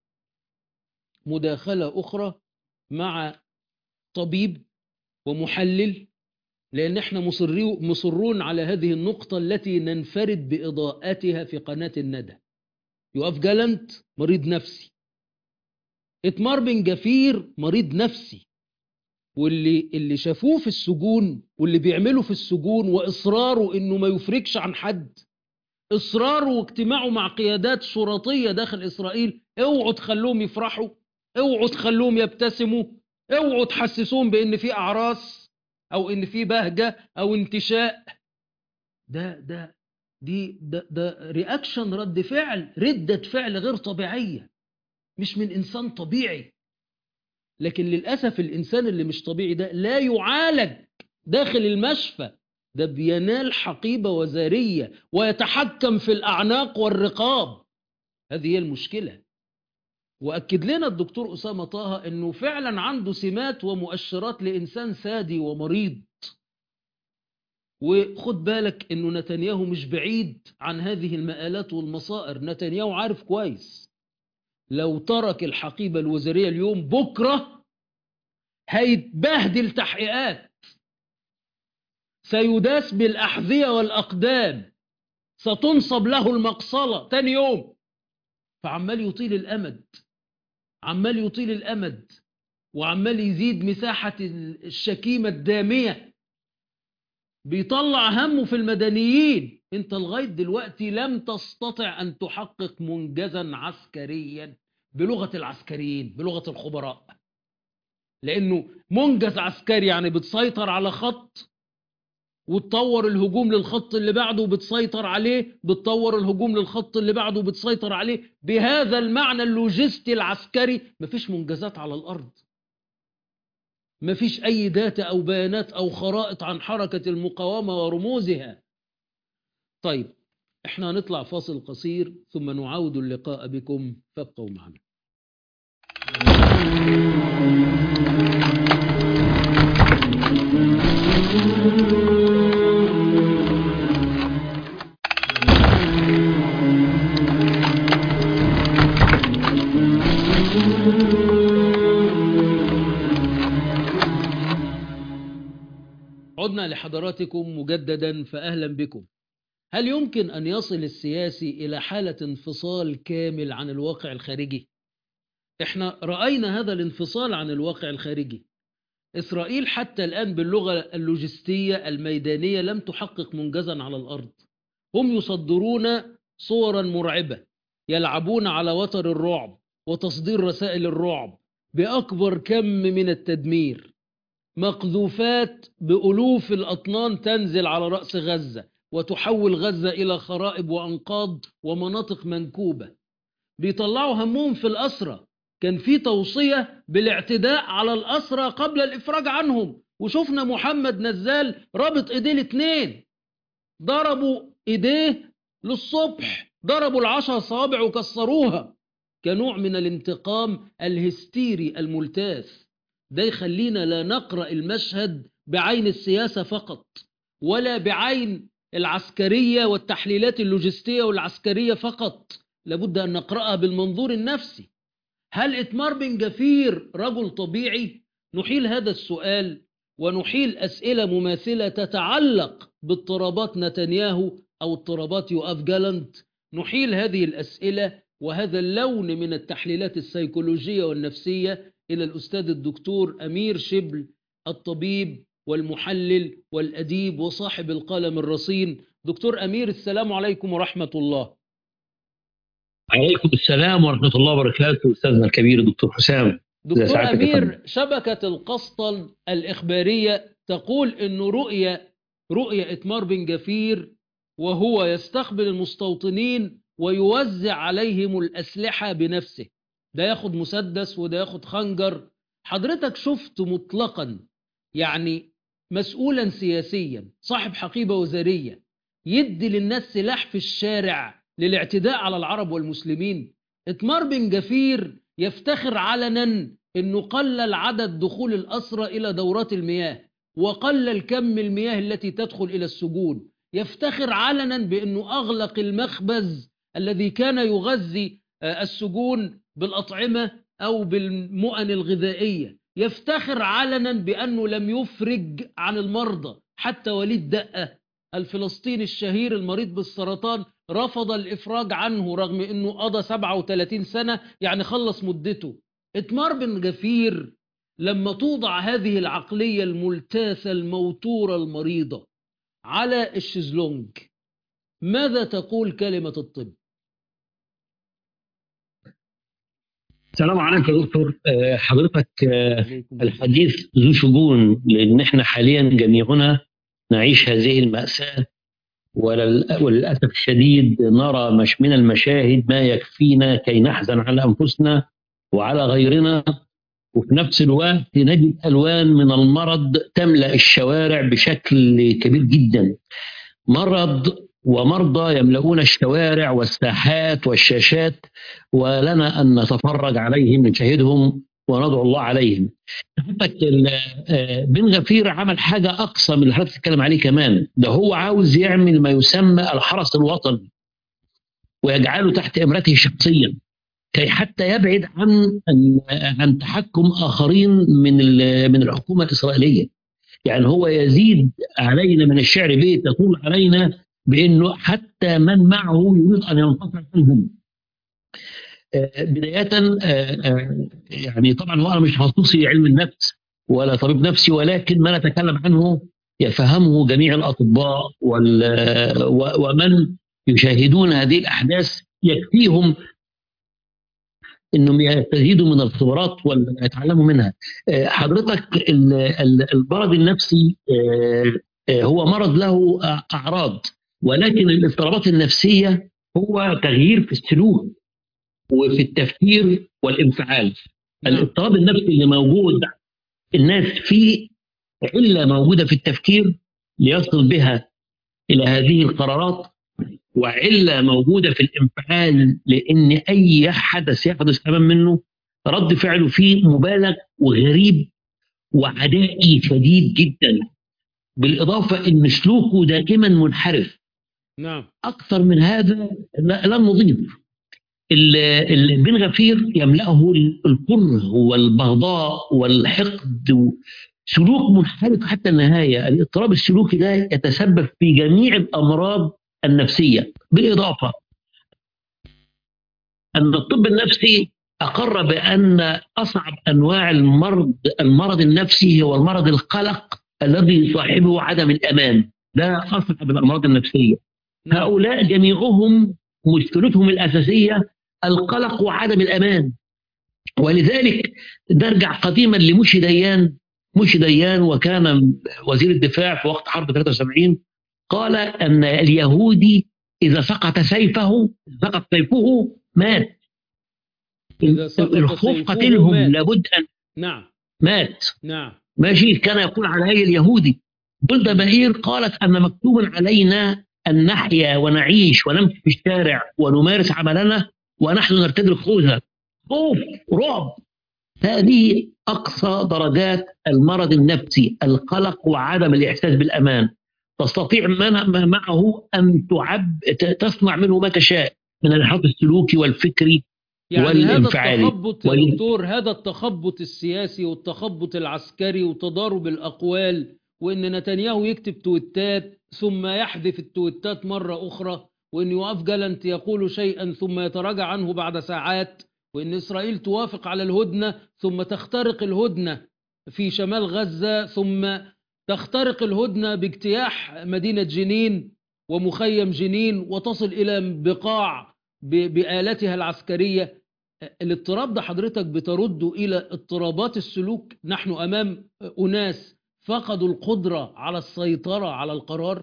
مداخلة أخرى مع طبيب ومحلل، لأن احنا مصرون على هذه النقطة التي ننفرد بإضاءتها في قناة الندى. يوقف جالنت مريض نفسي، إتمار بن جفير مريض نفسي، واللي اللي شافوه في السجون واللي بيعمله في السجون وإصراره إنه ما يفرقش عن حد، إصراره واجتماعه مع قيادات شرطية داخل إسرائيل. اوعوا تخلوهم يفرحوا، اوعوا تخلوهم يبتسموا، اوعوا تحسسوهم بإن في أعراس أو إن في بهجة أو انتشاء. ده ده دي ده ده رياكشن، رد فعل، ردة فعل غير طبيعية، مش من إنسان طبيعي. لكن للأسف الإنسان اللي مش طبيعي ده لا يعالج داخل المشفى، ده بينال حقيبة وزارية ويتحكم في الأعناق والرقاب. هذه هي المشكلة. وأكد لنا الدكتور أسامة طه أنه فعلا عنده سمات ومؤشرات لإنسان سادي ومريض. وخد بالك أنه نتنياهو مش بعيد عن هذه المآلات والمصائر. نتنياهو عارف كويس لو ترك الحقيبة الوزارية اليوم، بكرة هيتبهدل تحقيقات، سيداس بالأحذية والأقدام، ستنصب له المقصلة تاني يوم. فعمال يطيل الأمد، عمال يطيل الأمد، وعمال يزيد مساحة الشكيمة الدامية، بيطلع همه في المدنيين. انت لغاية دلوقتي لم تستطع أن تحقق منجزا عسكريا بلغة العسكريين، بلغة الخبراء. لأنه منجز عسكري يعني بتسيطر على خط وتطور الهجوم للخط اللي بعده وبتسيطر عليه، بتطور الهجوم للخط اللي بعده وبتسيطر عليه. بهذا المعنى اللوجستي العسكري مفيش منجزات على الأرض، مفيش أي داتا أو بيانات أو خرائط عن حركة المقاومة ورموزها. طيب، احنا هنطلع فاصل قصير ثم نعود اللقاء بكم، فابقوا معنا. عدنا لحضراتكم مجددا فأهلا بكم. هل يمكن أن يصل السياسي إلى حالة انفصال كامل عن الواقع الخارجي؟ احنا رأينا هذا الانفصال عن الواقع الخارجي. إسرائيل حتى الآن باللغة اللوجستية الميدانية لم تحقق منجزا على الأرض. هم يصدرون صورا مرعبة، يلعبون على وتر الرعب وتصدير رسائل الرعب بأكبر كم من التدمير. مقذوفات بألوف الأطنان تنزل على رأس غزة وتحول غزة إلى خرائب وأنقاض ومناطق منكوبة. بيطلعوا همهم في الأسرى. كان في توصية بالاعتداء على الأسرى قبل الإفراج عنهم، وشفنا محمد نزال رابط إيديه الاثنين، ضربوا إيديه للصبح، ضربوا العشر صوابع وكسروها كنوع من الانتقام الهستيري الملتاث. ده يخلينا لا نقرأ المشهد بعين السياسة فقط، ولا بعين العسكرية والتحليلات اللوجستية والعسكرية فقط، لابد أن نقرأها بالمنظور النفسي. هل إتمار بن جفير رجل طبيعي؟ نحيل هذا السؤال ونحيل أسئلة مماثلة تتعلق باضطرابات نتنياهو أو اضطرابات يؤاف جالنت. نحيل هذه الأسئلة وهذا اللون من التحليلات السيكولوجية والنفسية إلى الأستاذ الدكتور أمير شبل، الطبيب والمحلل والأديب وصاحب القلم الرصين. دكتور أمير، السلام عليكم ورحمة الله. عليكم السلام ورحمة الله وبركاته أستاذنا الكبير دكتور حسام. دكتور أمير، شبكة القسطل الإخبارية تقول أن رؤية رؤية إتمار بن جفير وهو يستقبل المستوطنين ويوزع عليهم الأسلحة بنفسه، ده ياخد مسدس وده ياخد خنجر. حضرتك شفت مطلقا يعني مسؤولا سياسيا صاحب حقيبة وزارية يدي للناس سلاح في الشارع للاعتداء على العرب والمسلمين؟ إتمار بن جفير يفتخر علنا أنه قلل عدد دخول الأسرى إلى دورات المياه وقلل كم المياه التي تدخل إلى السجون. يفتخر علنا بأنه أغلق المخبز الذي كان يغذي السجون بالأطعمة أو بالمؤن الغذائية. يفتخر علنا بأنه لم يفرج عن المرضى. حتى وليد دقة الفلسطيني الشهير المريض بالسرطان رفض الإفراج عنه رغم أنه قضى سبعة وثلاثين سنة، يعني خلص مدته. إتمار بن جفير لما توضع هذه العقلية الملتاثة الموتورة المريضة على الشيزلونج، ماذا تقول كلمة الطب؟ السلام عليكم يا دكتور. حضرتك الحديث ذو شجون، لأن احنا حاليا جميعنا نعيش هذه المأساة، وللأسف الشديد نرى مش من المشاهد ما يكفينا كي نحزن على أنفسنا وعلى غيرنا، وفي نفس الوقت نجد ألوان من المرض تملأ الشوارع بشكل كبير جدا. مرض ومرضى يملؤون الشوارع والساحات والشاشات، ولنا أن نتفرج عليهم نشاهدهم وندعو الله عليهم. بن غفير عمل حاجة أقصى من اللي حضرتك بتتكلم عليه كمان، ده هو عاوز يعمل ما يسمى الحرس الوطني ويجعله تحت إمرته شخصيا، كي حتى يبعد عن عن تحكم آخرين من من الحكومة الإسرائيلية. يعني هو يزيد علينا من الشعر بيت يقول علينا بأنه حتى من معه يريد أن ينفصل عنهم. بداية يعني طبعا هو أنا مش تخصصي علم النفس ولا طبيب نفسي، ولكن ما نتكلم عنه يفهمه جميع الأطباء ومن يشاهدون هذه الأحداث يكفيهم انهم يستزيدوا من الخبرات ويتعلموا منها. حضرتك المرض النفسي هو مرض له اعراض، ولكن الاضطرابات النفسيه هو تغيير في السلوك وفي التفكير والانفعال. الاضطراب النفسي اللي موجود الناس فيه عله موجوده في التفكير ليصل بها الى هذه القرارات، وعلة موجودة في الانفعال لأن أي حدث يحدث أمام منه رد فعله فيه مبالغ وغريب وعدائي شديد جدا، بالإضافة أن سلوكه دائما منحرف. نعم. أكثر من هذا لن نضيف. بن غفير يملأه الكره والبغضاء والحقد سلوك منحرف حتى النهاية. الاضطراب السلوكي ده يتسبب في جميع الأمراض النفسية، بالإضافة أن الطب النفسي أقر بأن أصعب أنواع المرض المرض النفسي هو المرض القلق الذي يصاحبه عدم الأمان. ده أصعب الأمراض النفسية. هؤلاء جميعهم مشكلتهم الأساسية القلق وعدم الأمان. ولذلك نرجع قديما لمشي ديان. مشي ديان وكان وزير الدفاع في وقت حرب ثلاثة وسبعين، قال أن اليهودي إذا سقط سيفه سقط سيفه مات. الخوف قتلهم لابد أن نعم مات. نعم ماشي. كان يقول على هاي اليهودي. جولدا مائير قالت أن مكتوب علينا أن نحيا ونعيش ونمشي في الشارع ونمارس عملنا ونحن نرتدي الخوذة. خوف، رعب. هذه أقصى درجات المرض النفسي، القلق وعدم الإحساس بالأمان. تستطيع معه أن تعب تصنع منه ما تشاء من الانحراف السلوكي والفكري يعني والانفعالي. هذا التخبط يا دكتور، هذا التخبط السياسي والتخبط العسكري وتضارب الأقوال، وإن نتنياهو يكتب تويتات ثم يحذف التويتات مرة أخرى، وإن يوقف جالنت يقول شيئا ثم يتراجع عنه بعد ساعات، وإن إسرائيل توافق على الهدنة ثم تخترق الهدنة في شمال غزة، ثم تخترق الهدنة باجتياح مدينة جنين ومخيم جنين وتصل إلى بقاع بآلاتها العسكرية. الاضطراب ده حضرتك بترده إلى اضطرابات السلوك. نحن أمام أناس فقدوا القدرة على السيطرة على القرار.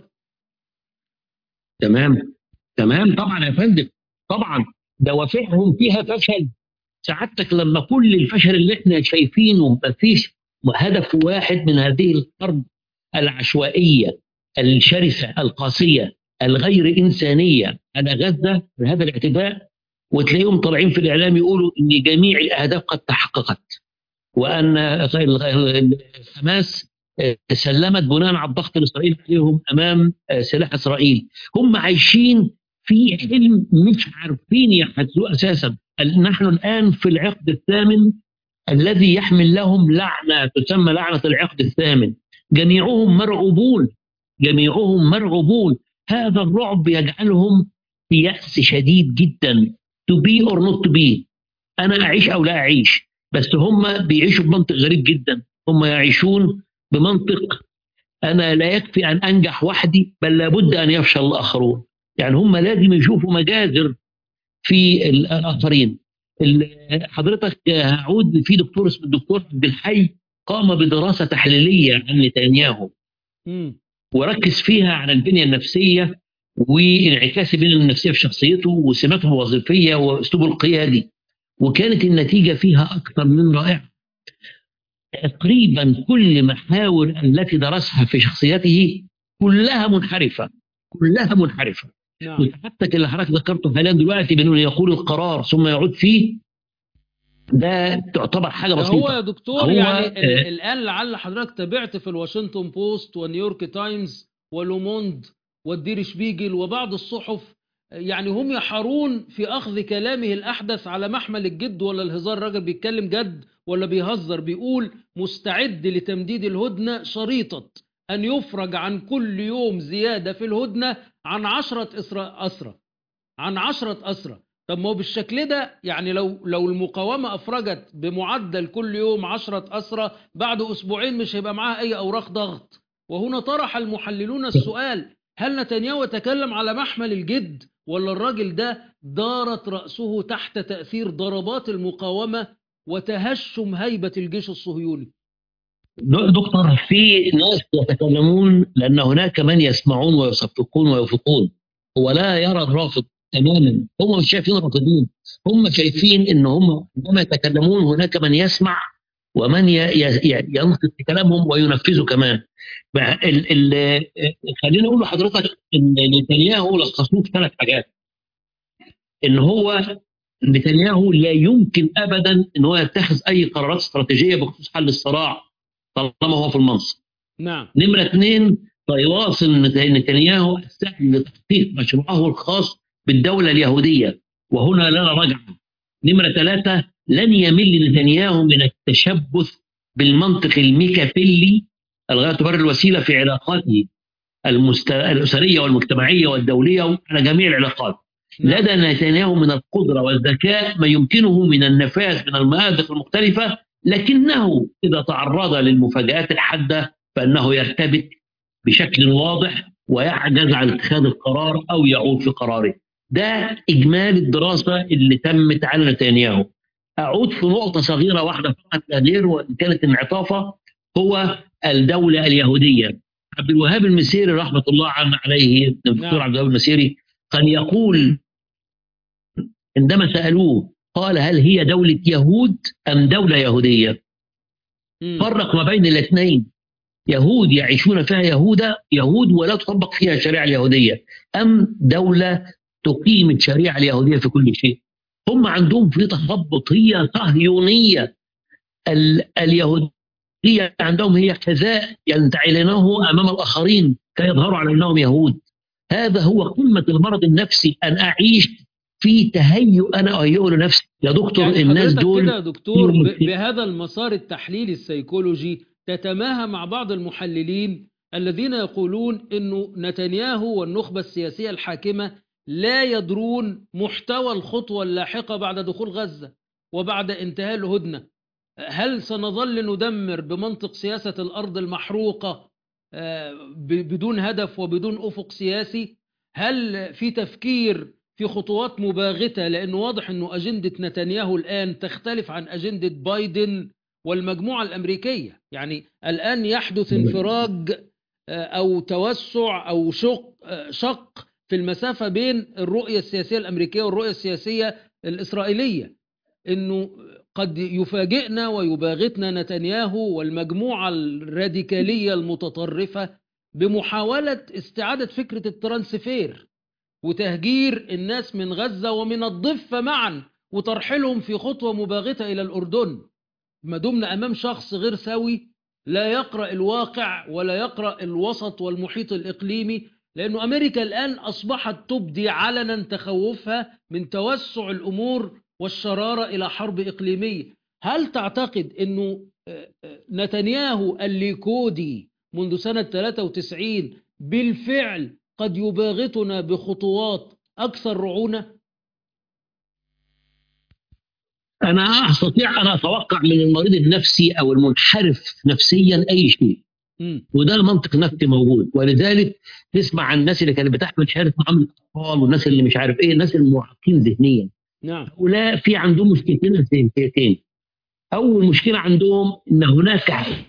تمام تمام طبعا يا فندم، طبعا دوافعهم فيها فشل. سعادتك لما كل الفشل اللي احنا شايفينه مفيش هدف واحد من هذه الحرب العشوائية الشرسة القاسية الغير إنسانية على غزة بهذا الاعتداء، وتلاقيهم طالعين في الإعلام يقولوا إن جميع الأهداف قد تحققت، وأن حماس سلمت بناء على الضغط الإسرائيلي عليهم أمام سلاح إسرائيل. هم عايشين في حلم مش عارفين يحدثوه أساسا. نحن الآن في العقد الثامن الذي يحمل لهم لعنة تسمى لعنة العقد الثامن. جميعهم مرعوبون، جميعهم مرعوبون. هذا الرعب يجعلهم في يأس شديد جدا. to be or not to be، أنا أعيش أو لا أعيش. بس هم بيعيشوا بمنطق غريب جدا. هم يعيشون بمنطق أنا لا يكفي أن أنجح وحدي بل لابد أن يفشل الآخرون. يعني هم لازم يشوفوا مجازر في الآخرين. حضرتك هعود في دكتور اسمه الدكتور عبد الحي قام بدراسة تحليلية عن نتنياهو وركز فيها على البنية النفسية وانعكاس البنية النفسية في شخصيته وسماته الوظيفية وأسلوبه القيادي، وكانت النتيجة فيها أكثر من رائعة. تقريبا كل محاور التي درسها في شخصيته كلها منحرفة، كلها منحرفة. نعم. حتى اللي حضرتك ذكرته حاليا دلوقتي بأنه يقول القرار ثم يعود فيه، ده تعتبر حاجة بسيطة. هو يا دكتور هو يعني آه الآن لعل حضرتك تابعت في الواشنطن بوست ونيويورك تايمز ولوموند والدير شبيجل وبعض الصحف، يعني هم يحارون في أخذ كلامه الأحدث على محمل الجد ولا الهزار. الراجل بيتكلم جد ولا بيهزر؟ بيقول مستعد لتمديد الهدنة شريطة أن يفرج عن كل يوم زيادة في الهدنة عن عشرة أسرى، عن عشرة أسرى. طب ما هو بالشكل ده يعني لو لو المقاومة أفرجت بمعدل كل يوم عشرة أسرى، بعد أسبوعين مش هيبقى معاها أي أوراق ضغط. وهنا طرح المحللون السؤال: هل نتنياهو تكلم على محمل الجد ولا الراجل ده دارت رأسه تحت تأثير ضربات المقاومة وتهشم هيبة الجيش الصهيوني؟ دكتور، في ناس يتكلمون لأن هناك من يسمعون ويصفقون ويوافقون. هو لا يرى الرافض تماما، هم مش شايفين الرافضين، هم شايفين ان هم عندما يتكلمون هناك من يسمع ومن ينصت كلامهم وينفذه كمان. ال ال خليني اقول لحضرتك ان نتنياهو لخصوه في ثلاث حاجات. ان هو نتنياهو لا يمكن ابدا ان هو يتخذ اي قرارات استراتيجيه بخصوص حل الصراع طالما هو في المنصب. نعم. نمره اثنين، فيواصل نتنياهو السعي لتحقيق مشروعه الخاص بالدولة اليهودية، وهنا لا رجعة. نمرة ثلاثة، لن يمل نتنياهو من التشبث بالمنطق الميكافيلي الغاية تبرر الوسيلة في علاقاته المست... الأسرية والمجتمعية والدولية وعلى جميع العلاقات. نعم. لدى نتنياهو من القدرة والذكاء ما يمكنه من النفاذ من المآزق المختلفة، لكنه إذا تعرض للمفاجآت الحادة فإنه يرتبك بشكل واضح ويعجز عن اتخاذ القرار أو يعود في قراره. ده إجمال الدراسة اللي تمت على نتنياهو. أعود في نقطة صغيرة واحدة فقط لا غير، وإن كانت انعطافة، هو الدولة اليهودية. عبد الوهاب المسيري رحمة الله عليه، الدكتور عبد الوهاب المسيري، كان يقول عندما سألوه قال: هل هي دولة يهود أم دولة يهودية؟ مم. فرق ما بين الاثنين. يهود يعيشون فيها يهودا يهود ولا تطبق فيها الشريعة اليهودية، أم دولة تقيم الشريعة اليهودية في كل شيء. هم عندهم في تخبط، هي صهيونية. ال- اليهودية عندهم هي حذاء ينتعلونه أمام الآخرين كي يظهروا على أنهم يهود. هذا هو قمة المرض النفسي، أن أعيش في تهيؤ أنا أهيئ لنفسي. يا دكتور يعني الناس حضرتك دول كده يا دكتور ب- فيهم- بهذا المسار التحليلي السيكولوجي تتماهى مع بعض المحللين الذين يقولون أنه نتنياهو والنخبة السياسية الحاكمة لا يدرون محتوى الخطوة اللاحقة بعد دخول غزة وبعد انتهاء الهدنة. هل سنظل ندمر بمنطق سياسة الأرض المحروقة آه، ب- بدون هدف وبدون أفق سياسي؟ هل في تفكير في خطوات مباغتة؟ لأنه واضح أنه أجندة نتنياهو الآن تختلف عن أجندة بايدن والمجموعة الأمريكية. يعني الآن يحدث انفراج آه، أو توسع أو شق آه، شق في المسافة بين الرؤية السياسية الأمريكية والرؤية السياسية الإسرائيلية. أنه قد يفاجئنا ويباغتنا نتنياهو والمجموعة الراديكالية المتطرفة بمحاولة استعادة فكرة الترانسفير وتهجير الناس من غزة ومن الضفة معا وترحلهم في خطوة مباغتة إلى الأردن. ما دمنا أمام شخص غير سوي لا يقرأ الواقع ولا يقرأ الوسط والمحيط الإقليمي، لأنه أمريكا الآن أصبحت تبدي علنا تخوفها من توسع الأمور والشرارة إلى حرب إقليمية. هل تعتقد أنه نتنياهو الليكودي منذ سنة ثلاثة وتسعين بالفعل قد يباغتنا بخطوات أكثر رعونة؟ أنا أستطيع أن أتوقع من المريض النفسي أو المنحرف نفسيا أي شيء، مم. وده المنطق النفسي موجود. ولذلك تسمع عن الناس اللي كانت بتحمل شهادة معاملة الأطفال والناس اللي مش عارف إيه، الناس المعاقين ذهنيا. نعم. هؤلاء في عندهم مشكلتين أساسيتين. أول مشكلة عندهم إن هناك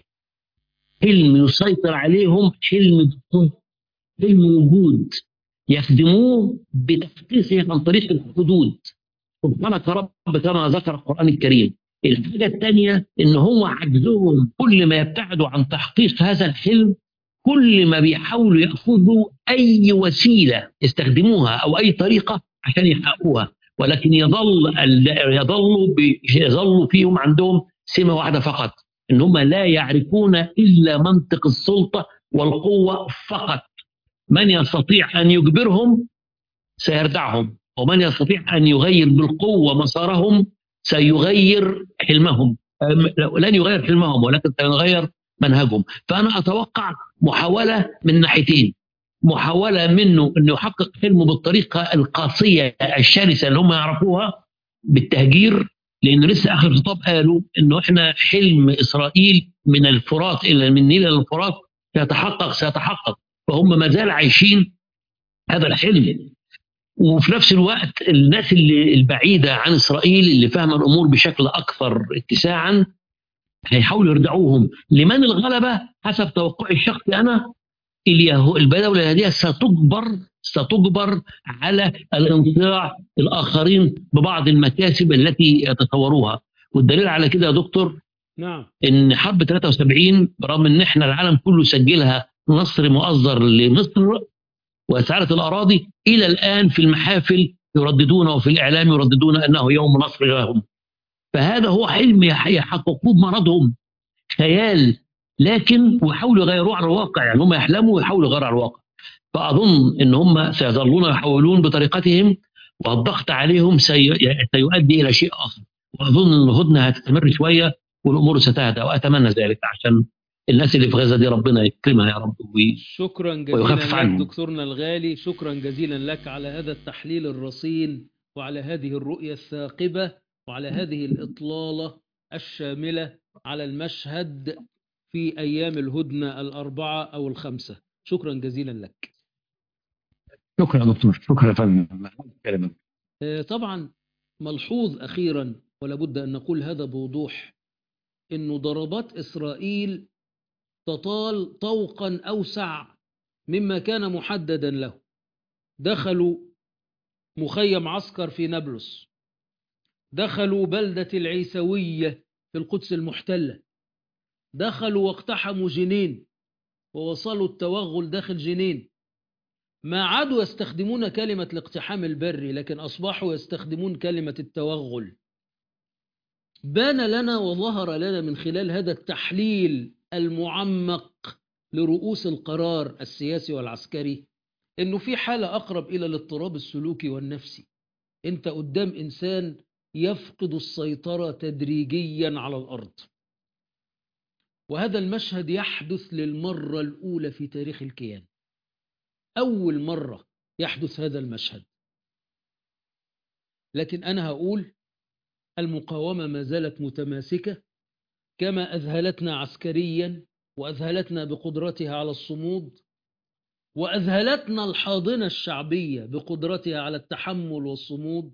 حلم يسيطر عليهم، حلم حلم وجود يخدموه بتخصيصه عن طريق الحدود سبحانك يا رب كما ذكر القرآن الكريم. الحاجة الثانية إن هو عجزهم، كل ما يبتعدوا عن تحقيق هذا الحلم كل ما بيحاولوا يأخذوا أي وسيلة يستخدموها أو أي طريقة عشان يحققوها، ولكن يظل يظلوا يظلوا فيهم عندهم سمة واحدة فقط، إن هم لا يعرفون إلا منطق السلطة والقوة فقط. من يستطيع أن يجبرهم سيردعهم، ومن يستطيع أن يغير بالقوة مسارهم سيغير حلمهم. لن يغير حلمهم ولكن سيغير منهجهم. فأنا أتوقع محاولة من ناحيتين، محاولة منه أنه يحقق حلمه بالطريقة القاسية الشرسة اللي هم يعرفوها بالتهجير، لأن لسه آخر خطاب قالوا أنه إحنا حلم إسرائيل من الفرات إلى من النيل إلى الفرات سيتحقق سيتحقق فهم ما زال عايشين هذا الحلم. وفي نفس الوقت الناس اللي البعيدة عن إسرائيل اللي فاهمة الأمور بشكل أكثر اتساعا هيحاولوا يرجعوهم. لمن الغلبة حسب توقعي الشخصي أنا، الدولة اليهودية ستجبر ستجبر على الانصياع الآخرين ببعض المكاسب التي يتصوروها. والدليل على كده يا دكتور نعم إن حرب ثلاثة وسبعين برغم إن إحنا العالم كله سجلها نصر مؤزر لمصر وسعادة الأراضي، إلى الآن في المحافل يرددون وفي الإعلام يرددون أنه يوم نصر لهم. فهذا هو حلم يحققوه بمرضهم، خيال، لكن ويحاولوا يغيروه على الواقع. يعني هم يحلموا ويحاولوا يغيروا على الواقع. فأظن أن هم سيظلون يحاولون بطريقتهم، والضغط عليهم سي... سيؤدي إلى شيء آخر. وأظن أن الهدنة هتستمر شوية، والامور ستهدى، واتمنى ذلك عشان الناس اللي في غزه دي ربنا يكرمها يا رب وي- شكرا ويخفف جزيلا لك عنهم. دكتورنا الغالي، شكرا جزيلا لك على هذا التحليل الرصين، وعلى هذه الرؤية الثاقبة، وعلى هذه الإطلالة الشاملة على المشهد في أيام الهدنة الأربعة أو الخمسة. شكرا جزيلا لك. شكرا يا دكتور، شكرا يا فندم. كلمة. آه، طبعا ملحوظ أخيرا، ولا بد أن نقول هذا بوضوح، إنه ضربات إسرائيل تطال طوقا أوسع مما كان محددا له. دخلوا مخيم عسكر في نابلس، دخلوا بلدة العيسوية في القدس المحتلة، دخلوا واقتحموا جنين ووصلوا التوغل داخل جنين. ما عادوا يستخدمون كلمة الاقتحام البري، لكن أصبحوا يستخدمون كلمة التوغل. بان لنا وظهر لنا من خلال هذا التحليل المعمق لرؤوس القرار السياسي والعسكري إنه في حالة أقرب إلى الاضطراب السلوكي والنفسي. أنت قدام إنسان يفقد السيطرة تدريجيا على الأرض، وهذا المشهد يحدث للمرة الأولى في تاريخ الكيان. أول مرة يحدث هذا المشهد. لكن أنا هقول المقاومة ما زالت متماسكة، كما أذهلتنا عسكريا، وأذهلتنا بقدرتها على الصمود، وأذهلتنا الحاضنة الشعبية بقدرتها على التحمل والصمود،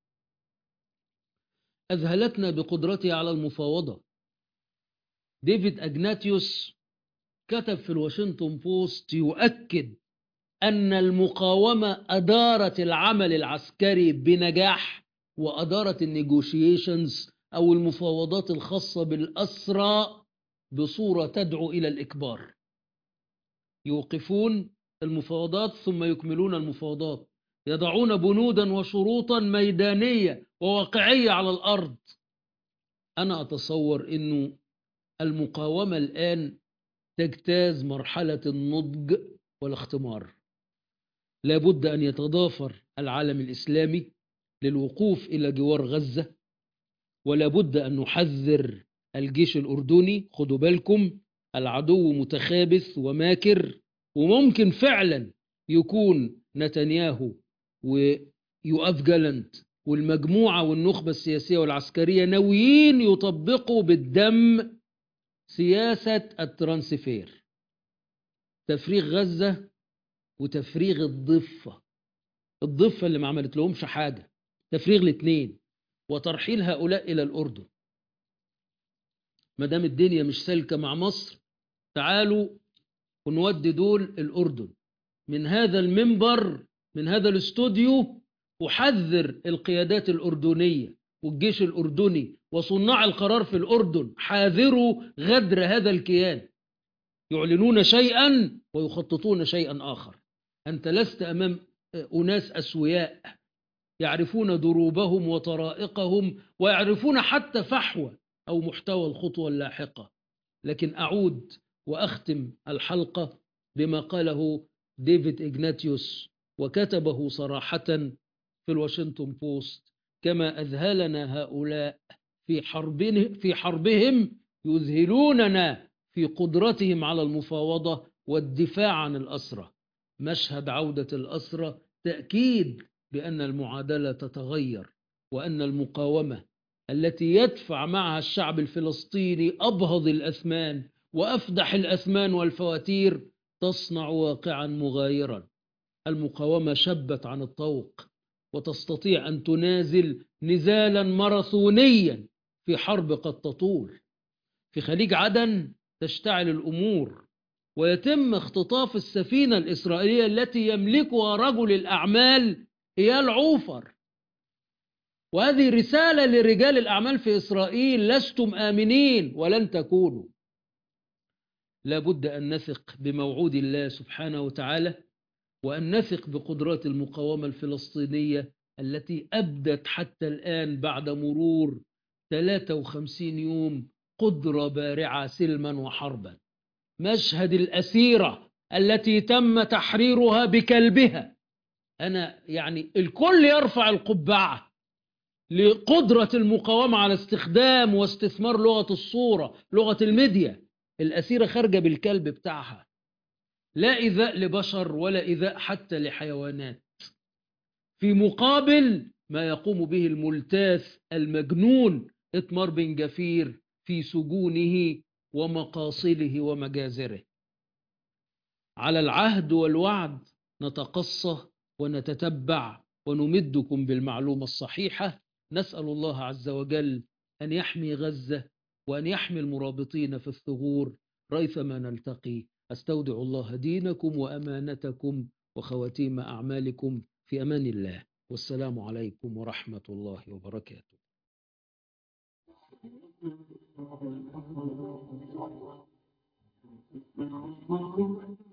أذهلتنا بقدرتها على المفاوضة. ديفيد أجناتيوس كتب في الواشنطن بوست يؤكد أن المقاومة أدارت العمل العسكري بنجاح، وأدارت النيغوشيشنز أو المفاوضات الخاصة بالأسرى بصورة تدعو إلى الإكبار. يوقفون المفاوضات ثم يكملون المفاوضات، يضعون بنودا وشروطا ميدانية وواقعية على الأرض. أنا أتصور أنه المقاومة الآن تجتاز مرحلة النضج والاختمار. لابد أن يتضافر العالم الإسلامي للوقوف إلى جوار غزة، ولابد أن نحذر الجيش الأردني. خدوا بالكم، العدو متخابث وماكر، وممكن فعلا يكون نتنياهو ويؤاف جالنت والمجموعة والنخبة السياسية والعسكرية ناويين يطبقوا بالدم سياسة الترانسفير، تفريغ غزة وتفريغ الضفة، الضفة اللي ما عملت لهمش حاجة، تفريغ الاثنين، وترحيل هؤلاء إلى الأردن. مدام الدنيا مش سالكة مع مصر، تعالوا ونودي دول الأردن. من هذا المنبر، من هذا الاستوديو، أحذر القيادات الأردنية والجيش الأردني وصناع القرار في الأردن: حاذروا غدر هذا الكيان. يعلنون شيئا ويخططون شيئا آخر. أنت لست أمام أناس أسوياء يعرفون دروبهم وطرائقهم، ويعرفون حتى فحوى أو محتوى الخطوة اللاحقة. لكن أعود وأختم الحلقة بما قاله ديفيد إجناتيوس، وكتبه صراحة في الواشنطن بوست: كما أذهلنا هؤلاء في حربهم, في حربهم يذهلوننا في قدرتهم على المفاوضة والدفاع عن الأسرى. مشهد عودة الأسرى تأكيد بأن المعادلة تتغير، وأن المقاومة التي يدفع معها الشعب الفلسطيني أبهض الأثمان وأفدح الأثمان والفواتير تصنع واقعا مغايرا. المقاومة شبت عن الطوق، وتستطيع أن تنازل نزالا ماراثونيا في حرب قد تطول. في خليج عدن تشتعل الأمور، ويتم اختطاف السفينة الإسرائيلية التي يملكها رجل الأعمال إيال عوفر. وهذه رسالة لرجال الأعمال في إسرائيل: لستم آمنين ولن تكونوا. لابد أن نثق بموعود الله سبحانه وتعالى، وأن نثق بقدرات المقاومة الفلسطينية التي أبدت حتى الآن بعد مرور ثلاثة وخمسين يوم قدرة بارعة سلما وحربا. مشهد الأسيرة التي تم تحريرها بكلبها، أنا يعني الكل يرفع القبعة لقدرة المقاومة على استخدام واستثمار لغة الصورة، لغة الميديا. الأسيرة خارجة بالكلب بتاعها، لا إيذاء لبشر ولا إيذاء حتى لحيوانات، في مقابل ما يقوم به الملتاث المجنون إتمار بن جفير في سجونه ومقاصله ومجازره. على العهد والوعد نتقصى ونتتبع ونمدكم بالمعلومة الصحيحة. نسأل الله عز وجل أن يحمي غزة وأن يحمي المرابطين في الثغور ريثما نلتقي. أستودع الله دينكم وأمانتكم وخواتيم أعمالكم في أمان الله، والسلام عليكم ورحمة الله وبركاته. Thank you.